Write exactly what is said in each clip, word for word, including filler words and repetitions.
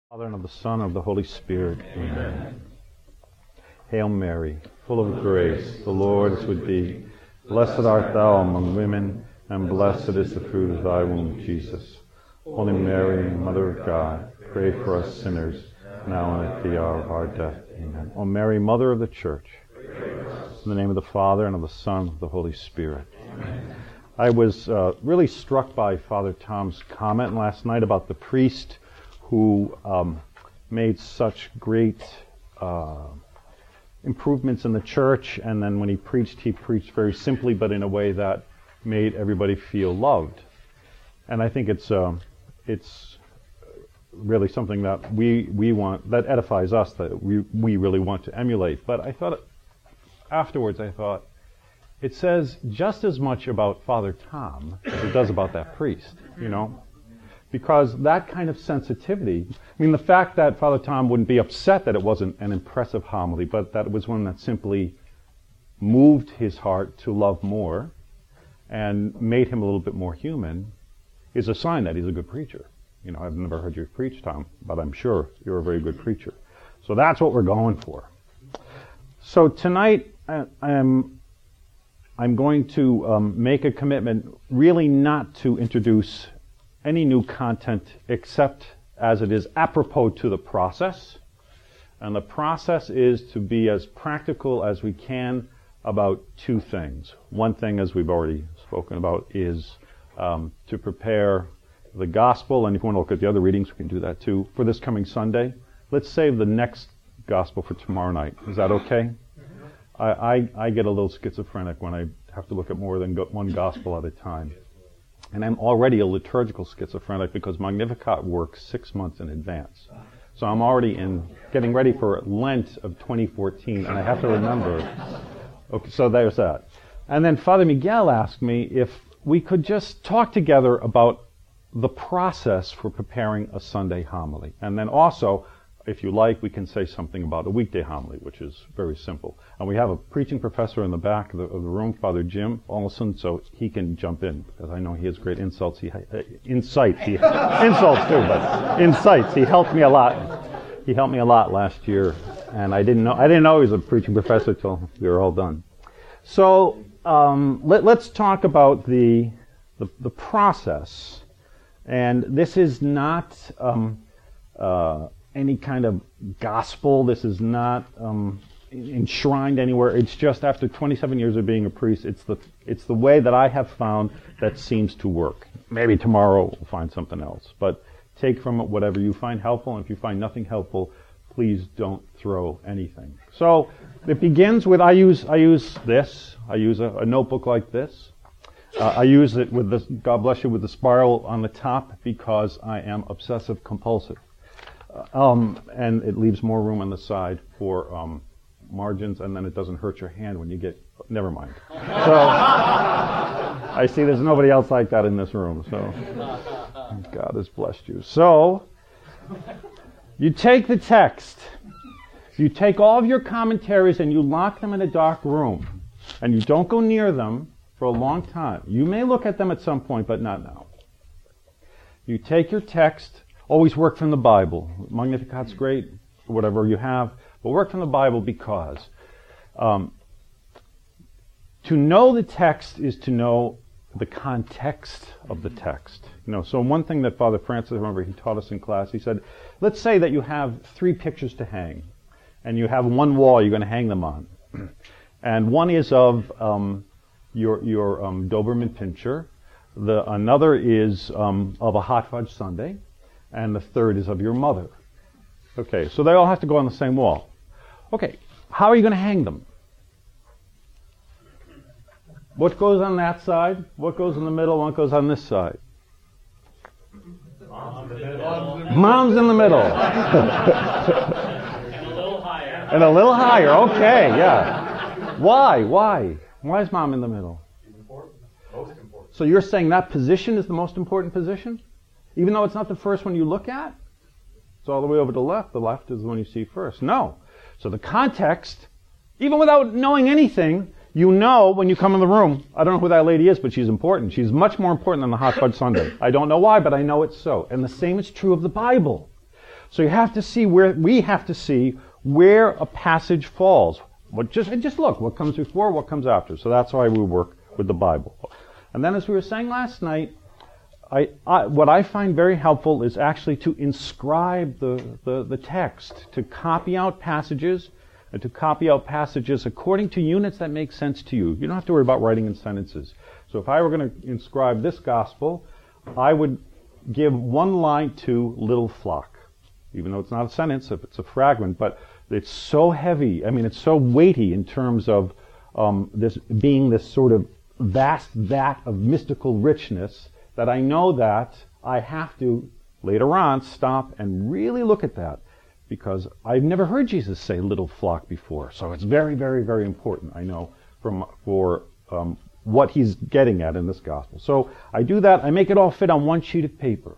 Father, and of the Son, and of the Holy Spirit. Amen. Hail Mary, full of grace, the Lord is with thee. Blessed art thou among women, and blessed is the fruit of thy womb, Jesus. Holy Mary, Mother of God, pray for us sinners, now and at the hour of our death. Amen. O Mary, Mother of the Church, in the name of the Father, and of the Son, and of the Holy Spirit. Amen. I was uh, really struck by Father Tom's comment last night about the priest who um, made such great uh, improvements in the church, and then when he preached, he preached very simply, but in a way that made everybody feel loved. And I think it's uh, it's really something that we we want, that edifies us, that we we really want to emulate. But I thought afterwards, I thought it says just as much about Father Tom as it does about that priest, you know. Because that kind of sensitivity, I mean, the fact that Father Tom wouldn't be upset that it wasn't an impressive homily, but that it was one that simply moved his heart to love more and made him a little bit more human, is a sign that he's a good preacher. You know, I've never heard you preach, Tom, but I'm sure you're a very good preacher. So that's what we're going for. So tonight, I'm, I'm going to um, make a commitment really not to introduce any new content except as it is apropos to the process. And the process is to be as practical as we can about two things. One thing, as we've already spoken about, is um, to prepare the gospel, and if you want to look at the other readings, we can do that too, for this coming Sunday. Let's save the next gospel for tomorrow night. Is that okay? I, I, I get a little schizophrenic when I have to look at more than go- one gospel at a time. And I'm already a liturgical schizophrenic because Magnificat works six months in advance. So I'm already in getting ready for Lent of twenty fourteen, and I have to remember. Okay, so there's that. And then Father Miguel asked me if we could just talk together about the process for preparing a Sunday homily. And then also, if you like, we can say something about a weekday homily, which is very simple. And we have a preaching professor in the back of the, of the room, Father Jim Olson, so he can jump in, because I know he has great insults. He, uh, insights, he, insults too, but insights. He helped me a lot. He helped me a lot last year, and I didn't know I didn't know he was a preaching professor till we were all done. So um, let, let's talk about the, the the process, and this is not. Um, uh, any kind of gospel. This is not um, enshrined anywhere. It's just after twenty-seven years of being a priest, it's the it's the way that I have found that seems to work. Maybe tomorrow we'll find something else. But take from it whatever you find helpful, and if you find nothing helpful, please don't throw anything. So it begins with, I use I use this. I use a, a notebook like this. Uh, I use it with this, God bless you, with the spiral on the top because I am obsessive compulsive. Um, and it leaves more room on the side for um, margins, and then it doesn't hurt your hand when you get... Never mind. So, I see there's nobody else like that in this room, so God has blessed you. So, you take the text, you take all of your commentaries and you lock them in a dark room, and you don't go near them for a long time. You may look at them at some point, but not now. You take your text. Always work from the Bible. Magnificat's great, whatever you have, but work from the Bible because um, to know the text is to know the context of the text. You know, so one thing that Father Francis, remember, he taught us in class, he said, let's say that you have three pictures to hang, and you have one wall you're going to hang them on. And one is of um, your, your um, Doberman Pinscher, the, another is um, of a hot fudge sundae, and the third is of your mother. Okay, so they all have to go on the same wall. Okay, how are you going to hang them? What goes on that side? What goes in the middle? What goes on this side? Mom's in the middle. Mom's in the middle. And a little higher. And a little higher, okay, yeah. Why? Why? Why is Mom in the middle? She's important. Most important. So you're saying that position is the most important position? Even though it's not the first one you look at? It's all the way over to the left. The left is the one you see first. No. So the context, even without knowing anything, you know when you come in the room, I don't know who that lady is, but she's important. She's much more important than the hot fudge sundae. I don't know why, but I know it's so. And the same is true of the Bible. So you have to see where, we have to see where a passage falls. What just, and just look, what comes before, what comes after. So that's why we work with the Bible. And then as we were saying last night, I, I, what I find very helpful is actually to inscribe the, the, the text, to copy out passages, and to copy out passages according to units that make sense to you. You don't have to worry about writing in sentences. So if I were going to inscribe this gospel, I would give one line to little flock, even though it's not a sentence, if it's a fragment, but it's so heavy, I mean, it's so weighty in terms of um, this being this sort of vast vat of mystical richness that I know that I have to, later on, stop and really look at that, because I've never heard Jesus say little flock before. So it's very, very, very important, I know, from, for um, what he's getting at in this gospel. So I do that. I make it all fit on one sheet of paper.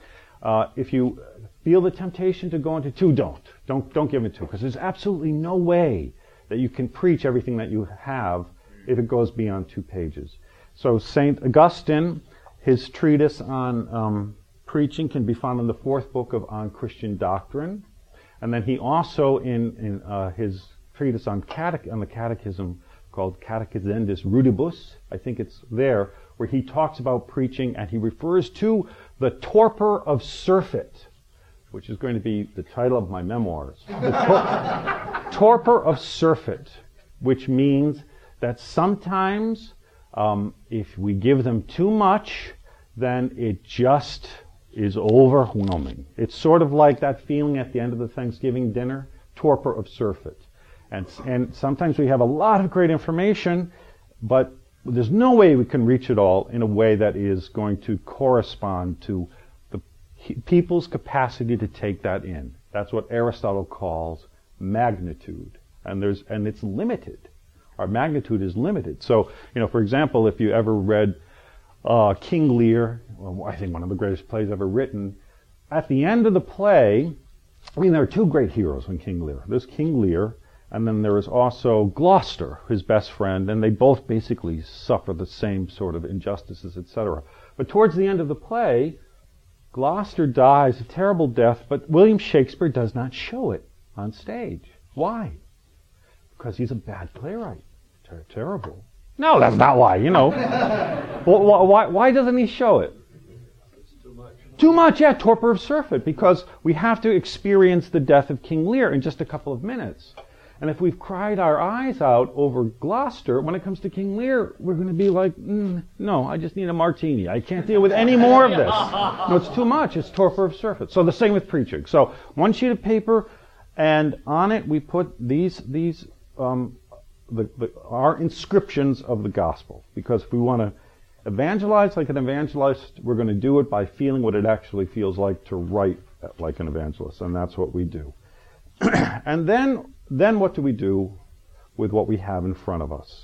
Uh, if you feel the temptation to go into two, don't. Don't, don't give it two, because there's absolutely no way that you can preach everything that you have if it goes beyond two pages. So Saint Augustine, his treatise on um, preaching can be found in the fourth book of On Christian Doctrine. And then he also, in, in uh, his treatise on, catech- on the catechism called Catechisendis Rudibus, I think it's there, where he talks about preaching, and he refers to the torpor of surfeit, which is going to be the title of my memoirs. The tor- torpor of surfeit, which means that sometimes um, if we give them too much, then it just is overwhelming. It's sort of like that feeling at the end of the Thanksgiving dinner, torpor of surfeit. And, and sometimes we have a lot of great information, but there's no way we can reach it all in a way that is going to correspond to the people's capacity to take that in. That's what Aristotle calls magnitude. And there's, and it's limited. Our magnitude is limited. So, you know, for example, if you ever read uh, King Lear, well, I think one of the greatest plays ever written, at the end of the play, I mean, there are two great heroes in King Lear. There's King Lear, and then there is also Gloucester, his best friend, and they both basically suffer the same sort of injustices, et cetera. But towards the end of the play, Gloucester dies a terrible death, but William Shakespeare does not show it on stage. Why? Because he's a bad playwright. Ter- terrible. No, that's not why, you know. Well, why, why doesn't he show it? It's too much. Too much, yeah, torpor of surfeit, because we have to experience the death of King Lear in just a couple of minutes. And if we've cried our eyes out over Gloucester, when it comes to King Lear, we're going to be like, mm, no, I just need a martini. I can't deal with any more of this. No, it's too much. It's torpor of surfeit. So the same with preaching. So one sheet of paper, and on it we put these these um, the, the, our inscriptions of the gospel. Because if we want to evangelize like an evangelist, we're going to do it by feeling what it actually feels like to write like an evangelist, and that's what we do. And then, then what do we do with what we have in front of us?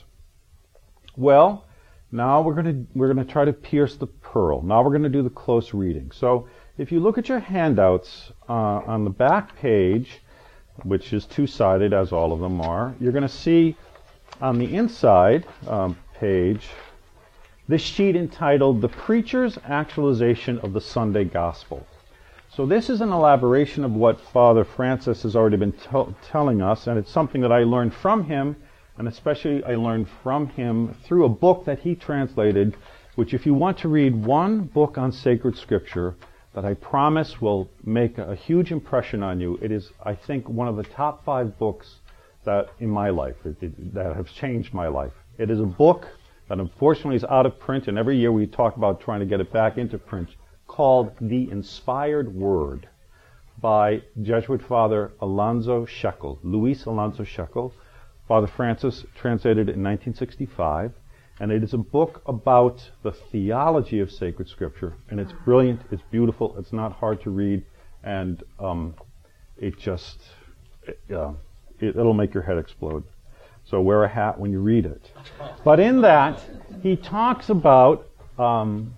Well, now we're going to we're going to try to pierce the pearl. Now we're going to do the close reading. So, if you look at your handouts uh, on the back page, which is two-sided as all of them are, you're going to see on the inside um, page this sheet entitled "The Preacher's Actualization of the Sunday Gospel." So this is an elaboration of what Father Francis has already been t- telling us, and it's something that I learned from him, and especially I learned from him through a book that he translated, which if you want to read one book on sacred scripture that I promise will make a huge impression on you, it is, I think, one of the top five books that in my life, it, it, that have changed my life. It is a book that unfortunately is out of print, and every year we talk about trying to get it back into print, called The Inspired Word by Jesuit Father Alonzo Shekel, Luis Alonzo Shekel. Father Francis translated it in nineteen sixty-five, and it is a book about the theology of sacred scripture, and it's brilliant, it's beautiful, it's not hard to read, and um, it just, it, uh, it, it'll make your head explode. So wear a hat when you read it. But in that, he talks about um,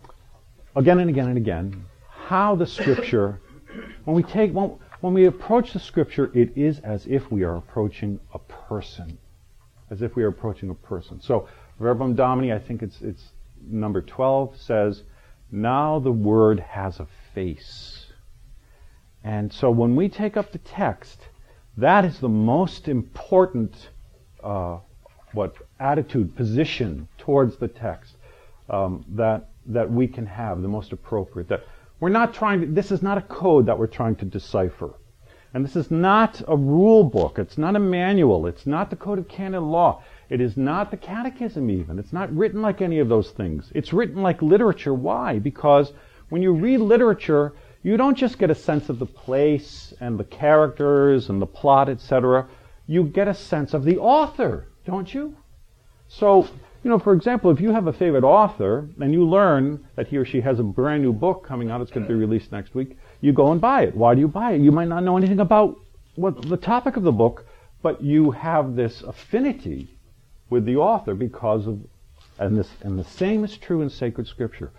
again and again and again, how the Scripture, when we take, when, when we approach the Scripture, it is as if we are approaching a person, as if we are approaching a person. So, Verbum Domini, I think it's it's number twelve, says, "Now the Word has a face, And so when we take up the text, that is the most important uh, what attitude, position towards the text um, that that we can have, the most appropriate. That we're not trying to, this is not a code that we're trying to decipher. And this is not a rule book. It's not a manual. It's not the Code of Canon Law. It is not the Catechism even. It's not written like any of those things. It's written like literature. Why? Because when you read literature, you don't just get a sense of the place and the characters and the plot, et cetera. You get a sense of the author, don't you? So, you know, for example, if you have a favorite author and you learn that he or she has a brand new book coming out, it's going to be released next week, you go and buy it. Why do you buy it? You might not know anything about what the topic of the book, but you have this affinity with the author because of, and this, and the same is true in sacred scripture.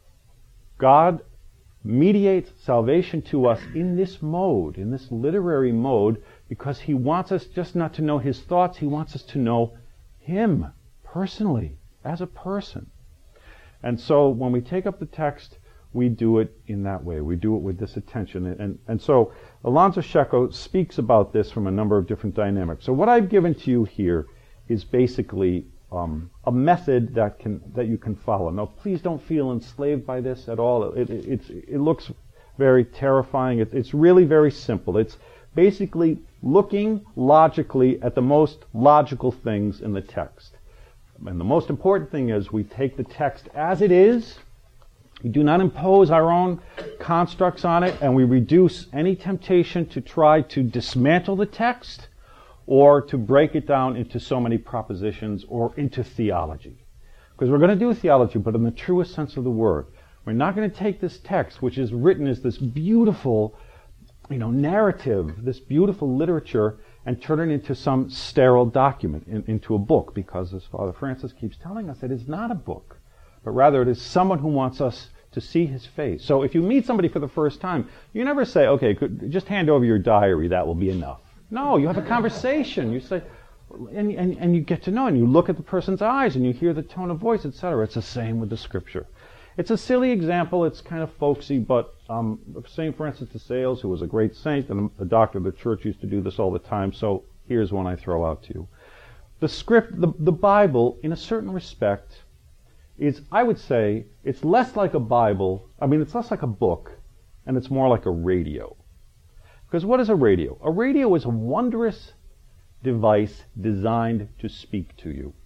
God mediates salvation to us in this mode, in this literary mode, because he wants us just not to know his thoughts, he wants us to know him personally, as a person. And so when we take up the text, we do it in that way. We do it with this attention. And, and so Alonzo Shecco speaks about this from a number of different dynamics. So what I've given to you here is basically um, a method that can that you can follow. Now, please don't feel enslaved by this at all. It, it, it's, it looks very terrifying. It, it's really very simple. It's basically looking logically at the most logical things in the text. And the most important thing is we take the text as it is. We do not impose our own constructs on it, and we reduce any temptation to try to dismantle the text or to break it down into so many propositions or into theology. Because we're going to do theology, but in the truest sense of the word. We're not going to take this text, which is written as this beautiful, you know, narrative, this beautiful literature, and turn it into some sterile document, in, into a book, because as Father Francis keeps telling us, it is not a book, but rather it is someone who wants us to see his face. So if you meet somebody for the first time, you never say, okay, could, just hand over your diary, that will be enough. No, you have a conversation. You say, and, and, and you get to know, and you look at the person's eyes, and you hear the tone of voice, et cetera. It's the same with the scripture. It's a silly example. It's kind of folksy, but um, Saint Francis de Sales, who was a great saint and a doctor of the church, used to do this all the time. So here's one I throw out to you. The script, the, the Bible, in a certain respect, is, I would say, it's less like a Bible. I mean, it's less like a book, and it's more like a radio. Because what is a radio? A radio is a wondrous device designed to speak to you.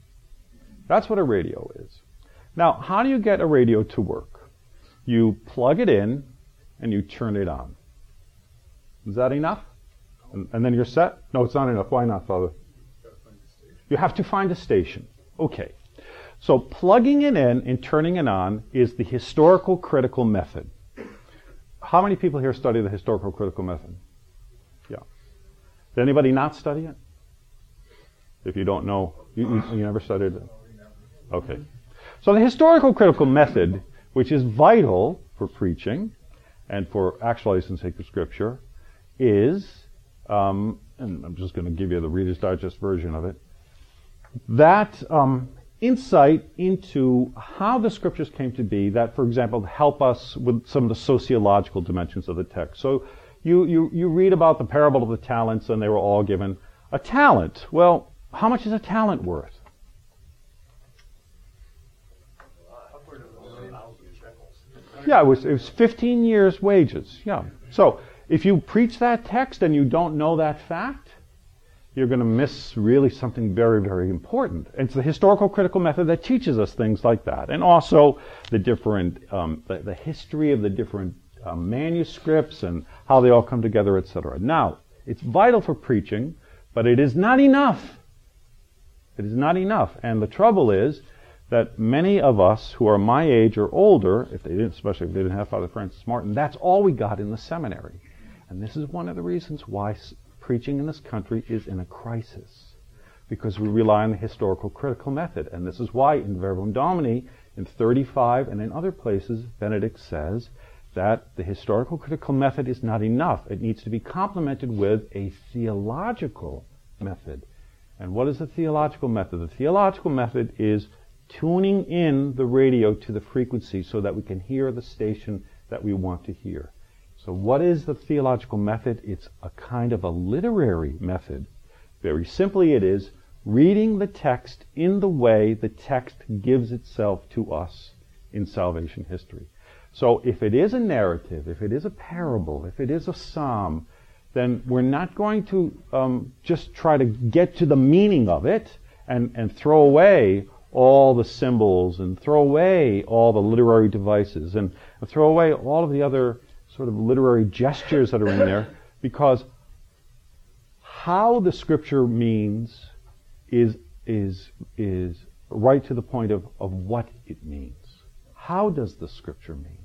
That's what a radio is. Now, how do you get a radio to work? You plug it in and you turn it on. Is that enough? And, and then you're set? No, it's not enough. Why not, Father? You have to find a station. Okay. So plugging it in and turning it on is the historical critical method. How many people here study the historical critical method? Yeah. Did anybody not study it? If you don't know, you, you, you never studied it? Okay. So the historical critical method, which is vital for preaching and for actualizing sacred scripture, is, um, and I'm just going to give you the Reader's Digest version of it, that um, insight into how the scriptures came to be that, for example, help us with some of the sociological dimensions of the text. So you, you, you read about the parable of the talents, and they were all given a talent. Well, how much is a talent worth? Yeah, it was, it was fifteen years' wages. Yeah. So if you preach that text and you don't know that fact, you're going to miss really something very, very important. And it's the historical critical method that teaches us things like that. And also the different, um, the, the history of the different uh, manuscripts and how they all come together, et cetera. Now, it's vital for preaching, but it is not enough. It is not enough. And the trouble is that many of us who are my age or older, if they didn't, especially if they didn't have Father Francis Martin, that's all we got in the seminary. And this is one of the reasons why preaching in this country is in a crisis, because we rely on the historical critical method. And this is why in Verbum Domini, in thirty-five and in other places, Benedict says that the historical critical method is not enough. It needs to be complemented with a theological method. And what is the theological method? The theological method is tuning in the radio to the frequency so that we can hear the station that we want to hear. So what is the theological method? It's a kind of a literary method. Very simply, it is reading the text in the way the text gives itself to us in salvation history. So if it is a narrative, if it is a parable, if it is a psalm, then we're not going to um, just try to get to the meaning of it and, and throw away all the symbols and throw away all the literary devices and, and throw away all of the other sort of literary gestures that are in there, because how the Scripture means is is is right to the point of, of what it means. How does the Scripture mean?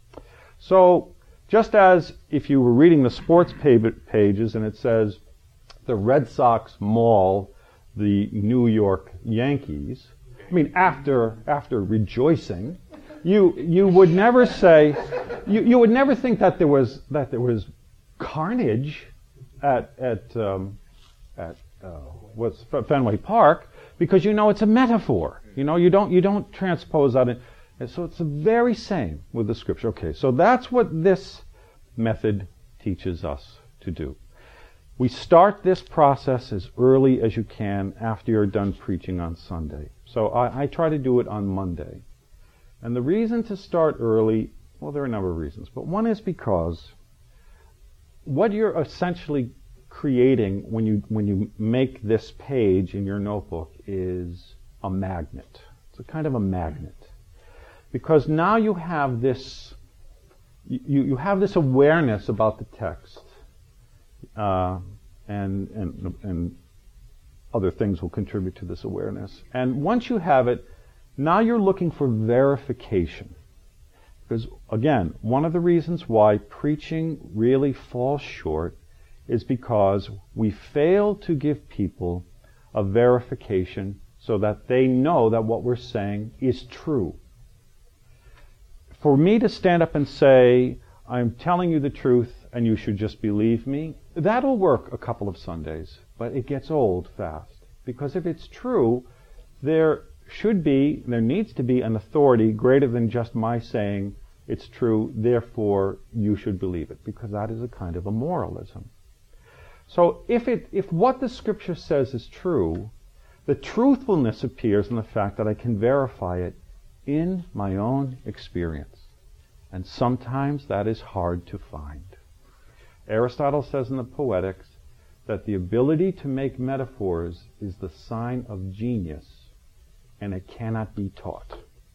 So, just as if you were reading the sports pages and it says the Red Sox maul the New York Yankees, I mean, after after rejoicing, you you would never say, you, you would never think that there was that there was carnage at at um, at uh, what's Fenway Park, because you know it's a metaphor. You know, you don't you don't transpose that in. And so it's the very same with the Scripture. Okay, so that's what this method teaches us to do. We start this process as early as you can after you're done preaching on Sunday. So I, I try to do it on Monday. And the reason to start early, well, there are a number of reasons, but one is because what you're essentially creating when you when you make this page in your notebook is a magnet. It's a kind of a magnet. Because now you have this, you, you have this awareness about the text, uh, and, and and other things will contribute to this awareness. And once you have it, now you're looking for verification. Because again, one of the reasons why preaching really falls short is because we fail to give people a verification so that they know that what we're saying is true. For me to stand up and say, I'm telling you the truth and you should just believe me, that'll work a couple of Sundays, but it gets old fast. Because if it's true, there should be, there needs to be an authority greater than just my saying it's true, therefore you should believe it, because that is a kind of a moralism. So if it, if what the Scripture says is true, the truthfulness appears in the fact that I can verify it in my own experience. And sometimes that is hard to find. Aristotle says in the Poetics that the ability to make metaphors is the sign of genius, and it cannot be taught.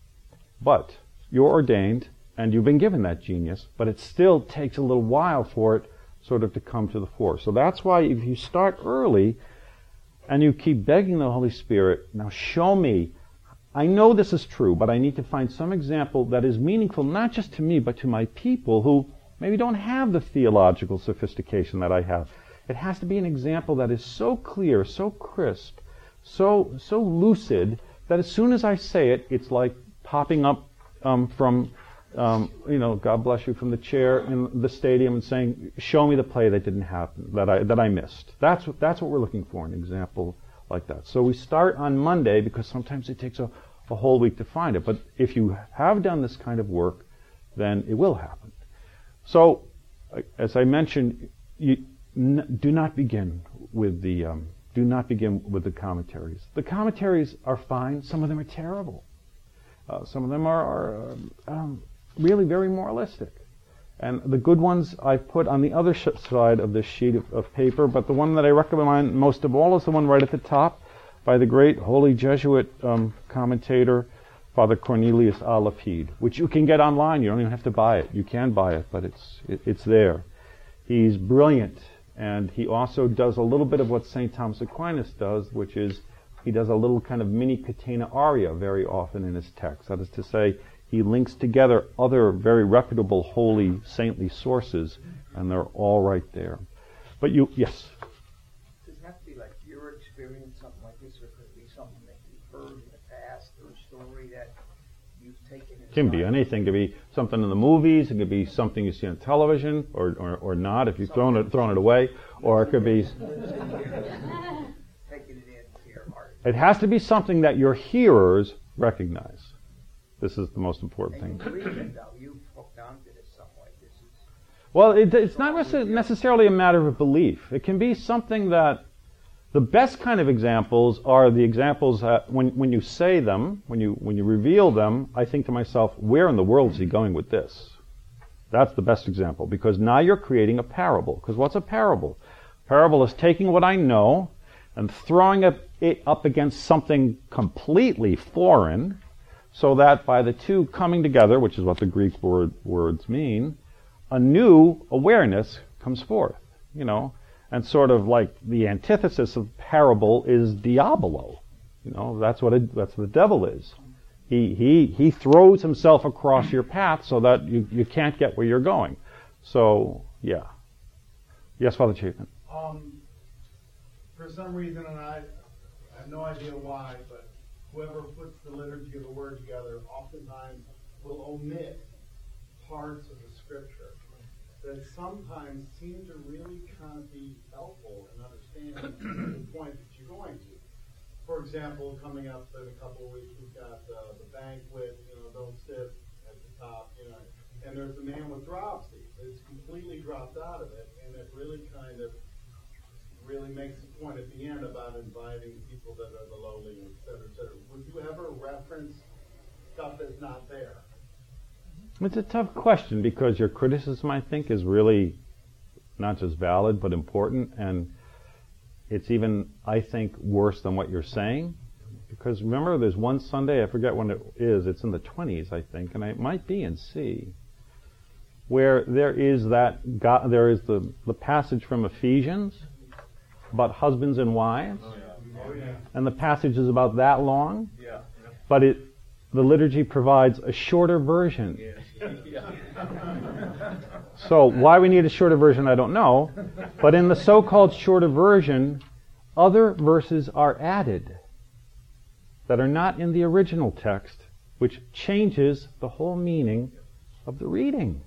But you're ordained, and you've been given that genius, but it still takes a little while for it sort of to come to the fore. So that's why if you start early, and you keep begging the Holy Spirit, now show me, I know this is true, but I need to find some example that is meaningful not just to me, but to my people who maybe don't have the theological sophistication that I have. It has to be an example that is so clear, so crisp, so so lucid, that as soon as I say it, it's like popping up um, from, um, you know, God bless you, from the chair in the stadium and saying, show me the play that didn't happen, that I that I missed. That's what, that's what we're looking for, an example like that. So we start on Monday because sometimes it takes a, a whole week to find it. But if you have done this kind of work, then it will happen. So, as I mentioned, you n- do not begin with the um, do not begin with the commentaries. The commentaries are fine. Some of them are terrible. Uh, some of them are, are uh, um, really very moralistic. And the good ones I've put on the other sh- side of this sheet of, of paper, but the one that I recommend most of all is the one right at the top by the great holy Jesuit um, commentator, Father Cornelius a Lapide, which you can get online. You don't even have to buy it. You can buy it, but it's it, it's there. He's brilliant, and he also does a little bit of what Saint Thomas Aquinas does, which is he does a little kind of mini catena aria very often in his text. That is to say, he links together other very reputable, holy, saintly sources, and they're all right there. But you, yes? Does it have to be like your experience, something like this, or could it be something that you've heard in the past, or a story that you've taken? It can be anything. It could be something in the movies. It could be something you see on television, or or, or not, if you've thrown it, thrown it away. Or it could be... Taking it into your heart. It has to be something that your hearers recognize. This is the most important And thing. you believe it, though. You've hooked onto this some way. This is... Well, it, it's not necessarily a matter of belief. It can be something that the best kind of examples are the examples that when, when you say them, when you when you reveal them, I think to myself, where in the world is he going with this? That's the best example, because now you're creating a parable. Because what's a parable? Parable is taking what I know and throwing it, it up against something completely foreign, so that by the two coming together, which is what the Greek word, words mean, a new awareness comes forth, you know. And sort of like the antithesis of parable is diabolo. You know, that's what it, that's what the devil is. He he he throws himself across your path so that you, you can't get where you're going. So yeah. Yes, Father Chapin. Um, for some reason, and I, I have no idea why, but whoever puts the liturgy of the word together oftentimes will omit parts of the scripture that sometimes seem to really kind of be helpful in understanding the point that you're going to. For example, coming up in a couple of weeks, we've got uh, the banquet, you know, don't sit at the top, you know, and there's the man with dropsy. It's completely dropped out of it, and it really kind of really makes the point at the end about inviting people that are the lowly, et cetera, et cetera. Would you ever reference stuff that's not there? It's a tough question, because your criticism, I think, is really not just valid but important, and it's even, I think, worse than what you're saying. Because remember, there's one Sunday, I forget when it is, it's in the twenties, I think, and it might be in C, where there is that God, there is the, the passage from Ephesians about husbands and wives, Oh, yeah. Oh, yeah. and the passage is about that long, Yeah. but it the liturgy provides a shorter version. Yeah. Yeah. So why we need a shorter version, I don't know. But in the so-called shorter version, other verses are added that are not in the original text, which changes the whole meaning of the reading.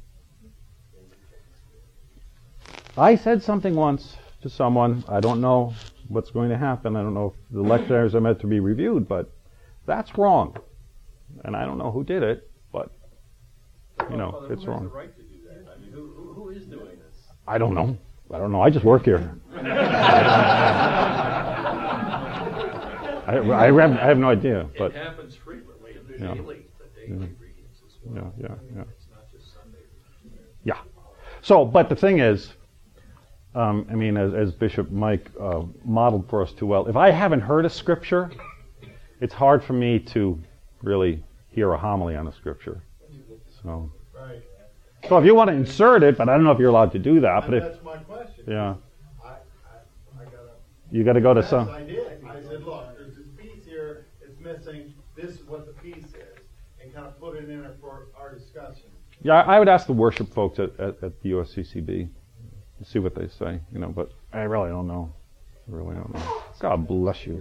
I said something once to someone, I don't know what's going to happen, I don't know if the lectures are meant to be reviewed, but that's wrong. And I don't know who did it, but, you know, Father, it's who wrong. has the right to do that? I mean, who, who, who is doing this? I don't know. I don't know. I just work here. I, I, have, I have no idea. But it happens frequently, and there's Yeah. daily, the daily Yeah. readings as well. Yeah, yeah, yeah. It's not just Sunday readings. yeah. So, but the thing is, um, I mean, as, as Bishop Mike uh, modeled for us too well, if I haven't heard a scripture, it's hard for me to really hear a homily on a scripture. So, Right. so if you want to insert it, but I don't know if you're allowed to do that. But And if that's my question. yeah, I, I, I gotta, you got to go to yes, some. I did. I said, look, there's this piece here, it's missing, this is what the piece is, and kind of put it in there for our discussion. Yeah, I would ask the worship folks at, at, at the U S C C B, see what they say, you know, but I really don't know. I really don't know. God bless you.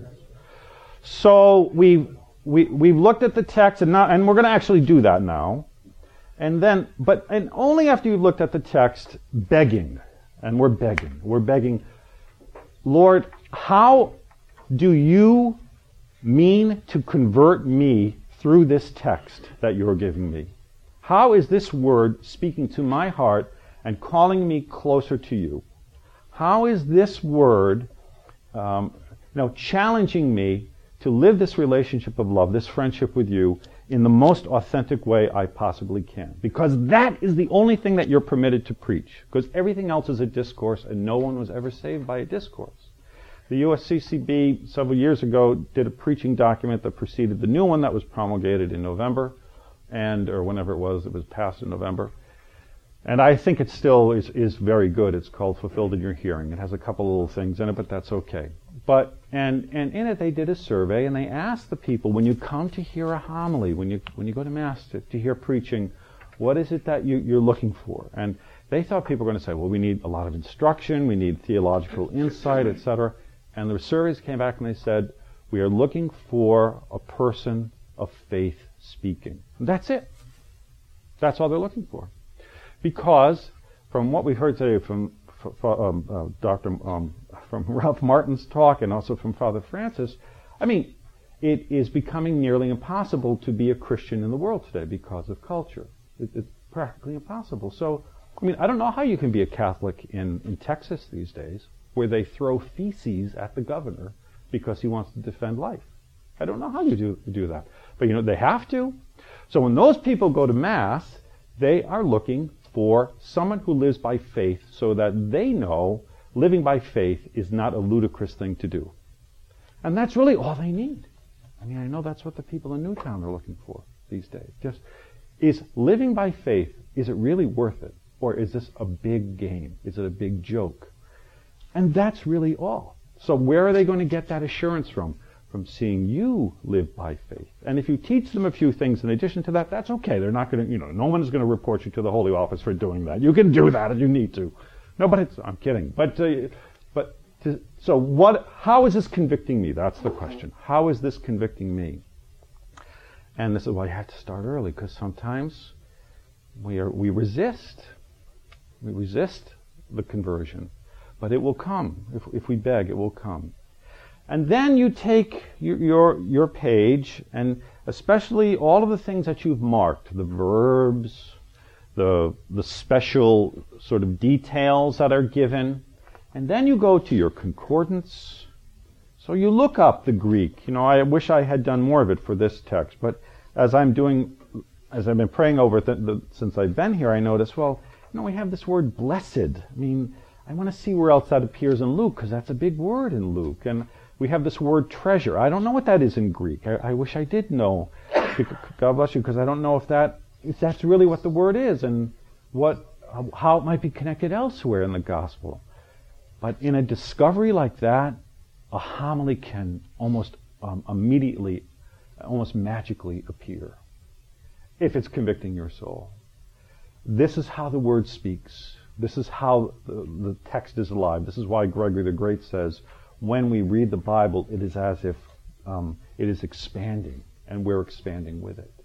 So we we we've looked at the text, and now, and we're going to actually do that now, and then, but and only after you've looked at the text, begging, and we're begging, we're begging, Lord, how do you mean to convert me through this text that you're giving me? How is this word speaking to my heart and calling me closer to you? How is this word, um, you know, challenging me to live this relationship of love, this friendship with you, in the most authentic way I possibly can? Because that is the only thing that you're permitted to preach. Because everything else is a discourse, and no one was ever saved by a discourse. The U S C C B several years ago did a preaching document that preceded the new one that was promulgated in November, and or whenever it was, it was passed in November. And I think it still is, is very good. It's called Fulfilled in Your Hearing. It has a couple little things in it, but that's okay. But and and in it they did a survey, and they asked the people, when you come to hear a homily, when you when you go to Mass to, to hear preaching, what is it that you, you're looking for? And they thought people were going to say, well, we need a lot of instruction, we need theological insight, et cetera. And the surveys came back and they said, we are looking for a person of faith speaking. And that's it. That's all they're looking for. Because from what we heard today from um, uh, Doctor Um, from Ralph Martin's talk, and also from Father Francis, I mean, it is becoming nearly impossible to be a Christian in the world today because of culture. It, it's practically impossible. So I mean, I don't know how you can be a Catholic in, in Texas these days where they throw feces at the governor because he wants to defend life. I don't know how you do, do that. But, you know, they have to. So when those people go to Mass, they are looking for someone who lives by faith so that they know living by faith is not a ludicrous thing to do. And that's really all they need. I mean, I know that's what the people in Newtown are looking for these days. Just, is living by faith, is it really worth it? Or is this a big game? Is it a big joke? And that's really all. So where are they going to get that assurance from? From seeing you live by faith. And if you teach them a few things in addition to that, that's okay. They're not going to, you know, no one is going to report you to the Holy Office for doing that. You can do that if you need to. No, but it's, I'm kidding. But, uh, but, to, so what, how is this convicting me? That's the question. How is this convicting me? And this is why you have to start early, because sometimes we are, we resist. We resist the conversion. But it will come. If, if we beg, it will come. And then you take your, your your page, and especially all of the things that you've marked, the verbs, the the special sort of details that are given, and then you go to your concordance. So you look up the Greek. You know, I wish I had done more of it for this text, but as I'm doing, as I've been praying over it the, the, since I've been here, I noticed, well, you know, we have this word blessed. I mean, I want to see where else that appears in Luke, because that's a big word in Luke. And we have this word treasure. I don't know what that is in Greek. I, I wish I did know. God bless you, because I don't know if that if that's really what the word is and what how it might be connected elsewhere in the gospel. But in a discovery like that, a homily can almost um, immediately, almost magically appear if it's convicting your soul. This is how the word speaks. This is how the, the text is alive. This is why Gregory the Great says, when we read the Bible, it is as if um, it is expanding, and we're expanding with it.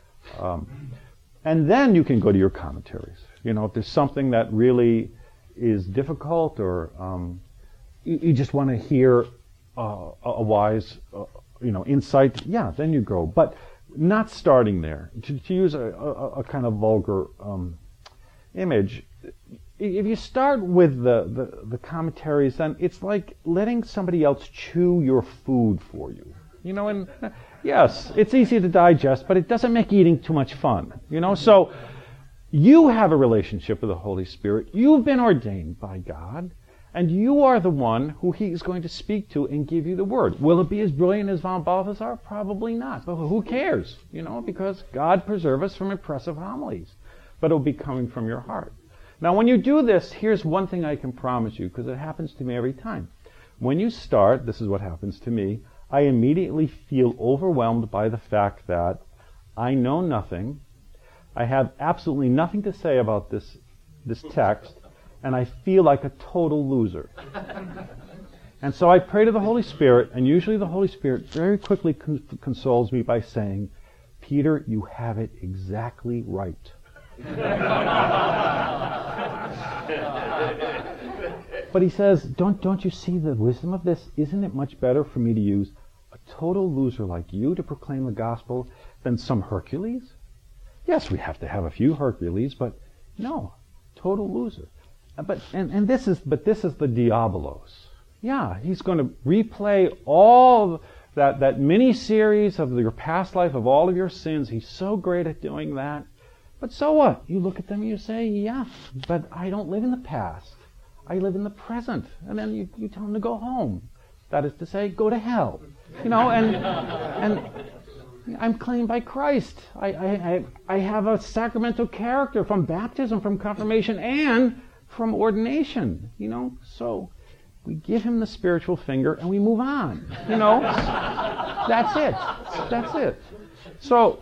Um, and then you can go to your commentaries. You know, if there's something that really is difficult, or um, you, you just want to hear uh, a wise, uh, you know, insight, yeah, then you go. But not starting there. To, to use a, a, a kind of vulgar um, image, if you start with the, the, the commentaries, then it's like letting somebody else chew your food for you. You know, and yes, it's easy to digest, but it doesn't make eating too much fun. You know, so you have a relationship with the Holy Spirit. You've been ordained by God, and you are the one who He is going to speak to and give you the word. Will it be as brilliant as von Balthasar? Probably not, but who cares? You know, because God preserve us from impressive homilies, but it will be coming from your heart. Now, when you do this, here's one thing I can promise you, because it happens to me every time. When you start, this is what happens to me, I immediately feel overwhelmed by the fact that I know nothing, I have absolutely nothing to say about this, this text, and I feel like a total loser. And so I pray to the Holy Spirit, and usually the Holy Spirit very quickly con- consoles me by saying, Peter, you have it exactly right. But he says, don't don't you see the wisdom of this? Isn't it much better for me to use a total loser like you to proclaim the gospel than some Hercules? Yes, we have to have a few Hercules, but no, total loser. But and, and this is but this is the diabolos. Yeah, he's going to replay all that that mini series of your past life of all of your sins. He's so great at doing that. But so what? You look at them and you say, yeah, but I don't live in the past. I live in the present. And then you, you tell them to go home. That is to say, go to hell. You know, and and I'm claimed by Christ. I, I, I, I have a sacramental character from baptism, from confirmation, and from ordination. You know, so we give him the spiritual finger and we move on. You know, that's it. That's it. So...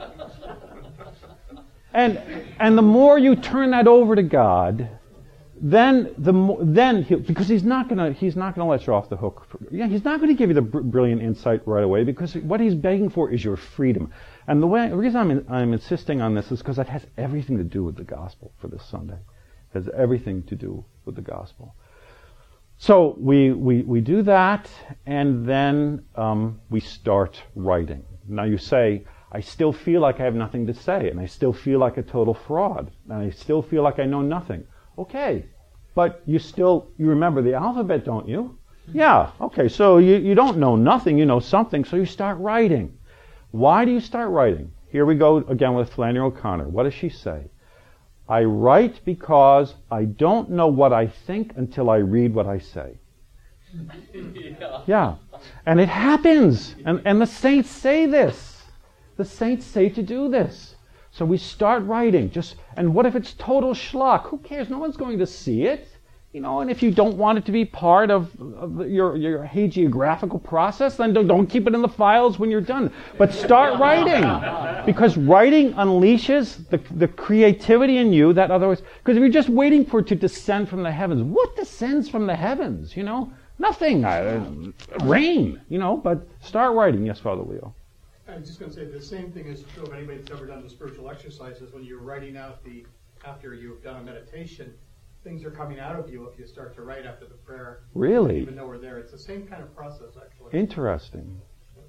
And and the more you turn that over to God, then the more, then he, because he's not gonna he's not gonna let you off the hook. For, yeah, he's not going to give you the br- brilliant insight right away, because what he's begging for is your freedom. And the way the reason I'm in, I'm insisting on this is because that has everything to do with the gospel for this Sunday. It has everything to do with the gospel. So we we we do that, and then um, we start writing. Now you say, I still feel like I have nothing to say, and I still feel like a total fraud, and I still feel like I know nothing. Okay. But you still, you remember the alphabet, don't you? Yeah. Okay. So you, you don't know nothing, you know something, so you start writing. Why do you start writing? Here we go again with Flannery O'Connor. What does she say? I write because I don't know what I think until I read what I say. yeah. Yeah. And it happens. And, and the saints say this. The saints say to do this. So we start writing. Just and what if it's total schlock? Who cares? No one's going to see it. You know, and if you don't want it to be part of, of your, your hagiographical process, then don't, don't keep it in the files when you're done. But start writing. Because writing unleashes the, the creativity in you that otherwise... Because if you're just waiting for it to descend from the heavens, what descends from the heavens, you know? Nothing. Uh, rain, you know, but start writing. Yes, Father Leo. I'm just going to say the same thing is true of anybody that's ever done the spiritual exercises. When you're writing out the, after you've done a meditation, things are coming out of you if you start to write after the prayer. Really? You don't even know we're there. It's the same kind of process, actually. Interesting.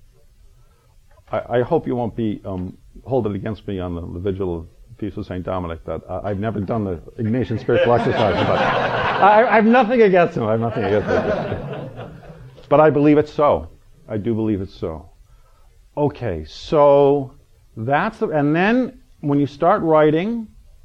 I, I hope you won't be um, hold it against me on the, the vigil of Feast of Saint Dominic that uh, I've never done the Ignatian spiritual exercises, but I, I have nothing against him. I have nothing against him. But I believe it's so. I do believe it's so. Okay, so that's the, and then when you start writing,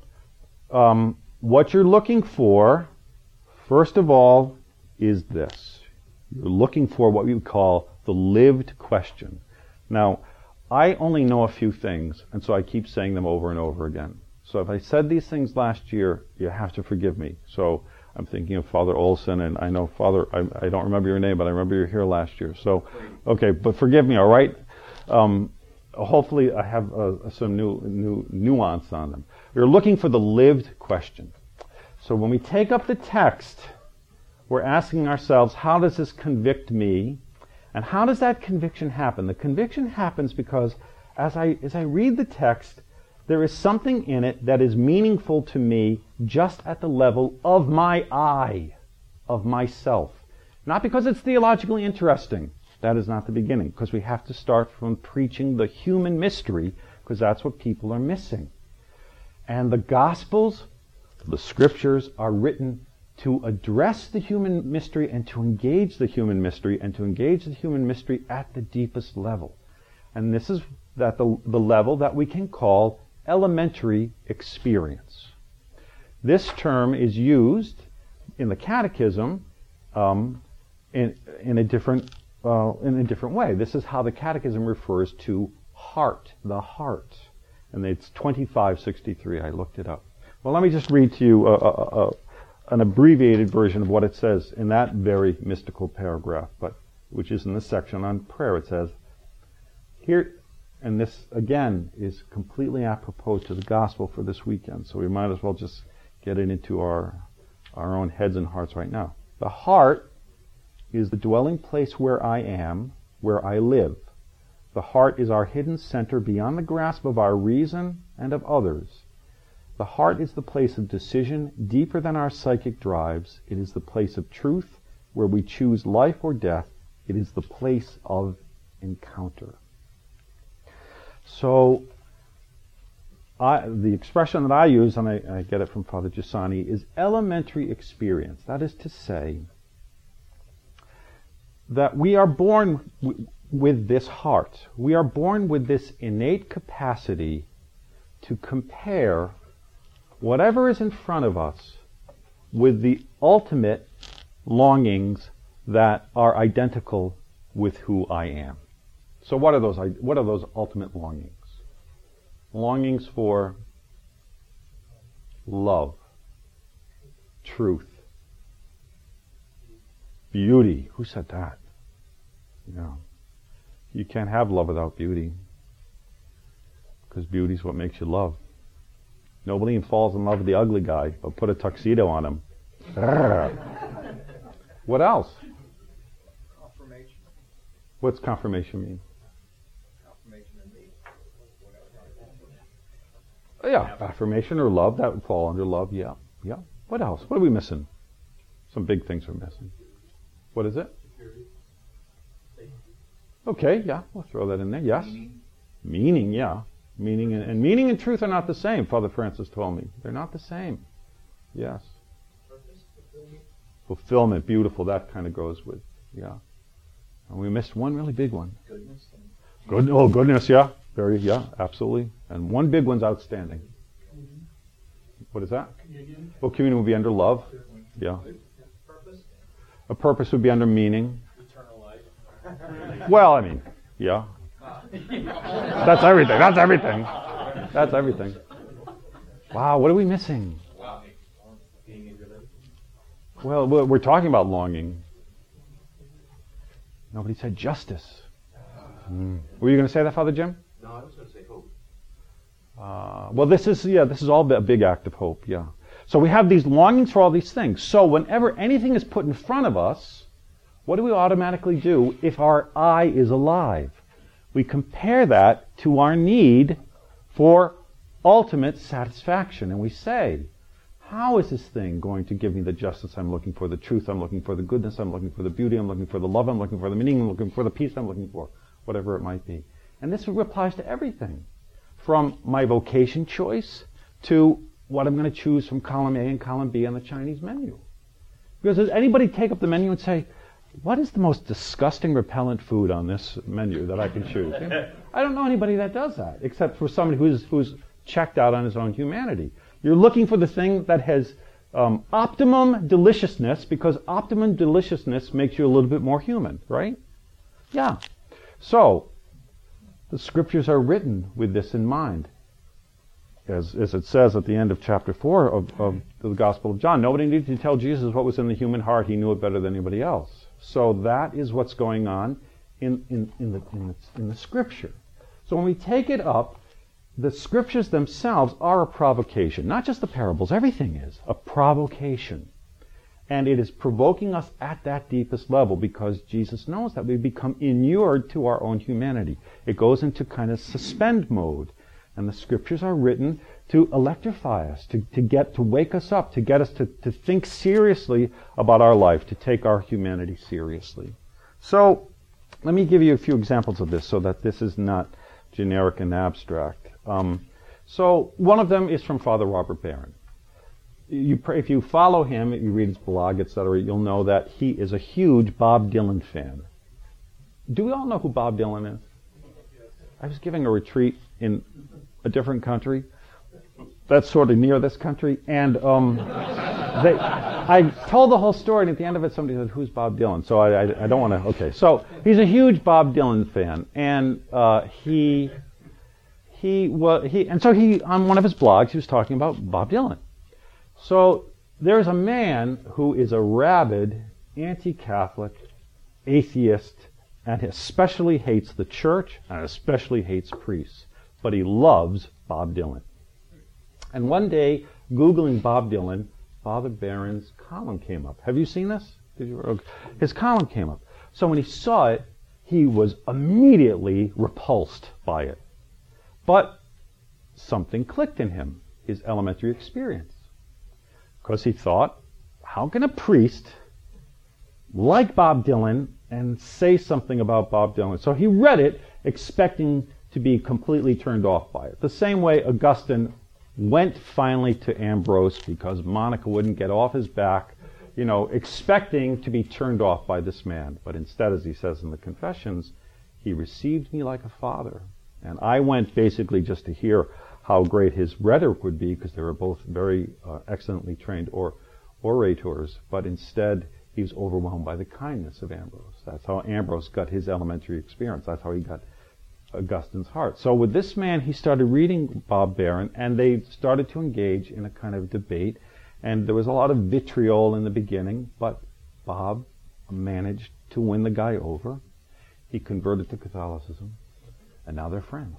um, what you're looking for, first of all, is this. You're looking for what we would call the lived question. Now, I only know a few things, and so I keep saying them over and over again. So if I said these things last year, you have to forgive me. So I'm thinking of Father Olson, and I know Father, I, I don't remember your name, but I remember you were here last year. So, okay, but forgive me, all right? Um, hopefully I have uh, some new, new nuance on them. We're looking for the lived question. So when we take up the text, we're asking ourselves, how does this convict me? And how does that conviction happen? The conviction happens because as I, as I read the text, there is something in it that is meaningful to me just at the level of my I, of myself. Not because it's theologically interesting. That is not the beginning, because we have to start from preaching the human mystery, because that's what people are missing. And the Gospels, the Scriptures, are written to address the human mystery and to engage the human mystery and to engage the human mystery at the deepest level. And this is that the, the level that we can call elementary experience. This term is used in the Catechism um, in, in a different uh, in a different way. This is how the Catechism refers to heart, the heart. And it's twenty-five sixty-three. I looked it up. Well, let me just read to you a, a, a, an abbreviated version of what it says in that very mystical paragraph, but which is in this section on prayer. It says, here, and this again is completely apropos to the gospel for this weekend, so we might as well just get it into our our own heads and hearts right now. The heart is the dwelling place where I am, where I live. The heart is our hidden center beyond the grasp of our reason and of others. The heart is the place of decision deeper than our psychic drives. It is the place of truth where we choose life or death. It is the place of encounter. So, I, the expression that I use, and I, I get it from Father Giussani, is elementary experience. That is to say, that we are born w- with this heart. We are born with this innate capacity to compare whatever is in front of us with the ultimate longings that are identical with who I am. So what are those, what are those ultimate longings? Longings for love, truth, beauty. Who said that? You know, you can't have love without beauty, because beauty is what makes you love. Nobody falls in love with the ugly guy, but put a tuxedo on him. What else? Confirmation. What's confirmation mean? Confirmation in me. Yeah, affirmation or love, that would fall under love, yeah. Yeah. What else? What are we missing? Some big things we're missing. What is it? Okay, yeah, we'll throw that in there. Yes. Meaning, meaning yeah. Meaning and, and meaning and truth are not the same, Father Francis told me. They're not the same. Yes. fulfillment, beautiful, that kind of goes with, yeah. And we missed one really big one. Goodness. Good, oh, goodness, yeah. Very, yeah, absolutely. And one big one's outstanding. What is that? Communion. Well, communion would be under love. Yeah. Purpose. A purpose would be under meaning. Eternal life. Well, I mean, yeah. That's everything. That's everything. That's everything. Wow, what are we missing? Wow. Being in relationship. Well, we're we're talking about longing. Nobody said justice. Mm. Were you going to say that, Father Jim? No, I was going to say hope. Uh, well, this is, yeah, this is all a big act of hope, yeah. So we have these longings for all these things. So whenever anything is put in front of us, what do we automatically do if our I is alive? We compare that to our need for ultimate satisfaction. And we say, how is this thing going to give me the justice I'm looking for, the truth I'm looking for, the goodness I'm looking for, the beauty I'm looking for, the love I'm looking for, the meaning I'm looking for, the peace I'm looking for, whatever it might be. And this applies to everything, from my vocation choice to what I'm going to choose from column A and column B on the Chinese menu. Because does anybody take up the menu and say, what is the most disgusting, repellent food on this menu that I can choose? I don't know anybody that does that, except for somebody who's who's checked out on his own humanity. You're looking for the thing that has um, optimum deliciousness, because optimum deliciousness makes you a little bit more human, right? Yeah. So, the scriptures are written with this in mind. As, as it says at the end of chapter four of, of the Gospel of John, nobody needed to tell Jesus what was in the human heart. He knew it better than anybody else. So that is what's going on in, in, in, the, in, the, in the scripture. So when we take it up, the scriptures themselves are a provocation. Not just the parables, everything is a provocation. And it is provoking us at that deepest level, because Jesus knows that we become inured to our own humanity. It goes into kind of suspend mode. And the scriptures are written to electrify us, to, to get to wake us up, to get us to, to think seriously about our life, to take our humanity seriously. So, let me give you a few examples of this so that this is not generic and abstract. Um, so, one of them is from Father Robert Barron. You, if you follow him, you read his blog, et cetera, you'll know that he is a huge Bob Dylan fan. Do we all know who Bob Dylan is? I was giving a retreat in a different country that's sort of near this country, and um, they, I told the whole story, and at the end of it, somebody said, "Who's Bob Dylan?" So I, I, I don't want to. Okay, so he's a huge Bob Dylan fan, and uh, he he was he, and so he on one of his blogs he was talking about Bob Dylan. So there's a man who is a rabid anti-Catholic, atheist, and especially hates the church, and especially hates priests. But he loves Bob Dylan. And one day, Googling Bob Dylan, Father Barron's column came up. Have you seen this? Did you? His column came up. So when he saw it, he was immediately repulsed by it. But something clicked in him, his elementary experience. Because he thought, how can a priest like Bob Dylan and say something about Bob Dylan? So he read it expecting to be completely turned off by it. The same way Augustine went finally to Ambrose because Monica wouldn't get off his back, you know, expecting to be turned off by this man. But instead, as he says in the Confessions, he received me like a father. And I went basically just to hear how great his rhetoric would be, because they were both very uh, excellently trained or, orators, but instead he was overwhelmed by the kindness of Ambrose. That's how Ambrose got his elementary experience. That's how he got Augustine's heart. So with this man, he started reading Bob Barron, and they started to engage in a kind of debate, and there was a lot of vitriol in the beginning, but Bob managed to win the guy over. He converted to Catholicism, and now they're friends.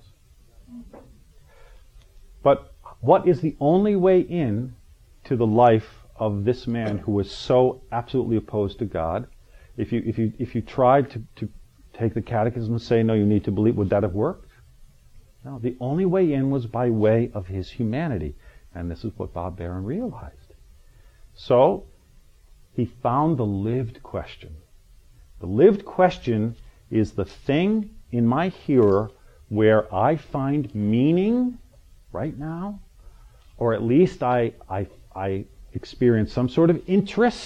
But what is the only way in to the life of this man who was so absolutely opposed to God? If you if you if you tried to, to take the catechism and say, no, you need to believe, would that have worked? No, the only way in was by way of his humanity. And this is what Bob Barron realized. So, he found the lived question. The lived question is the thing in my hearer where I find meaning right now, or at least I, I, I experience some sort of interest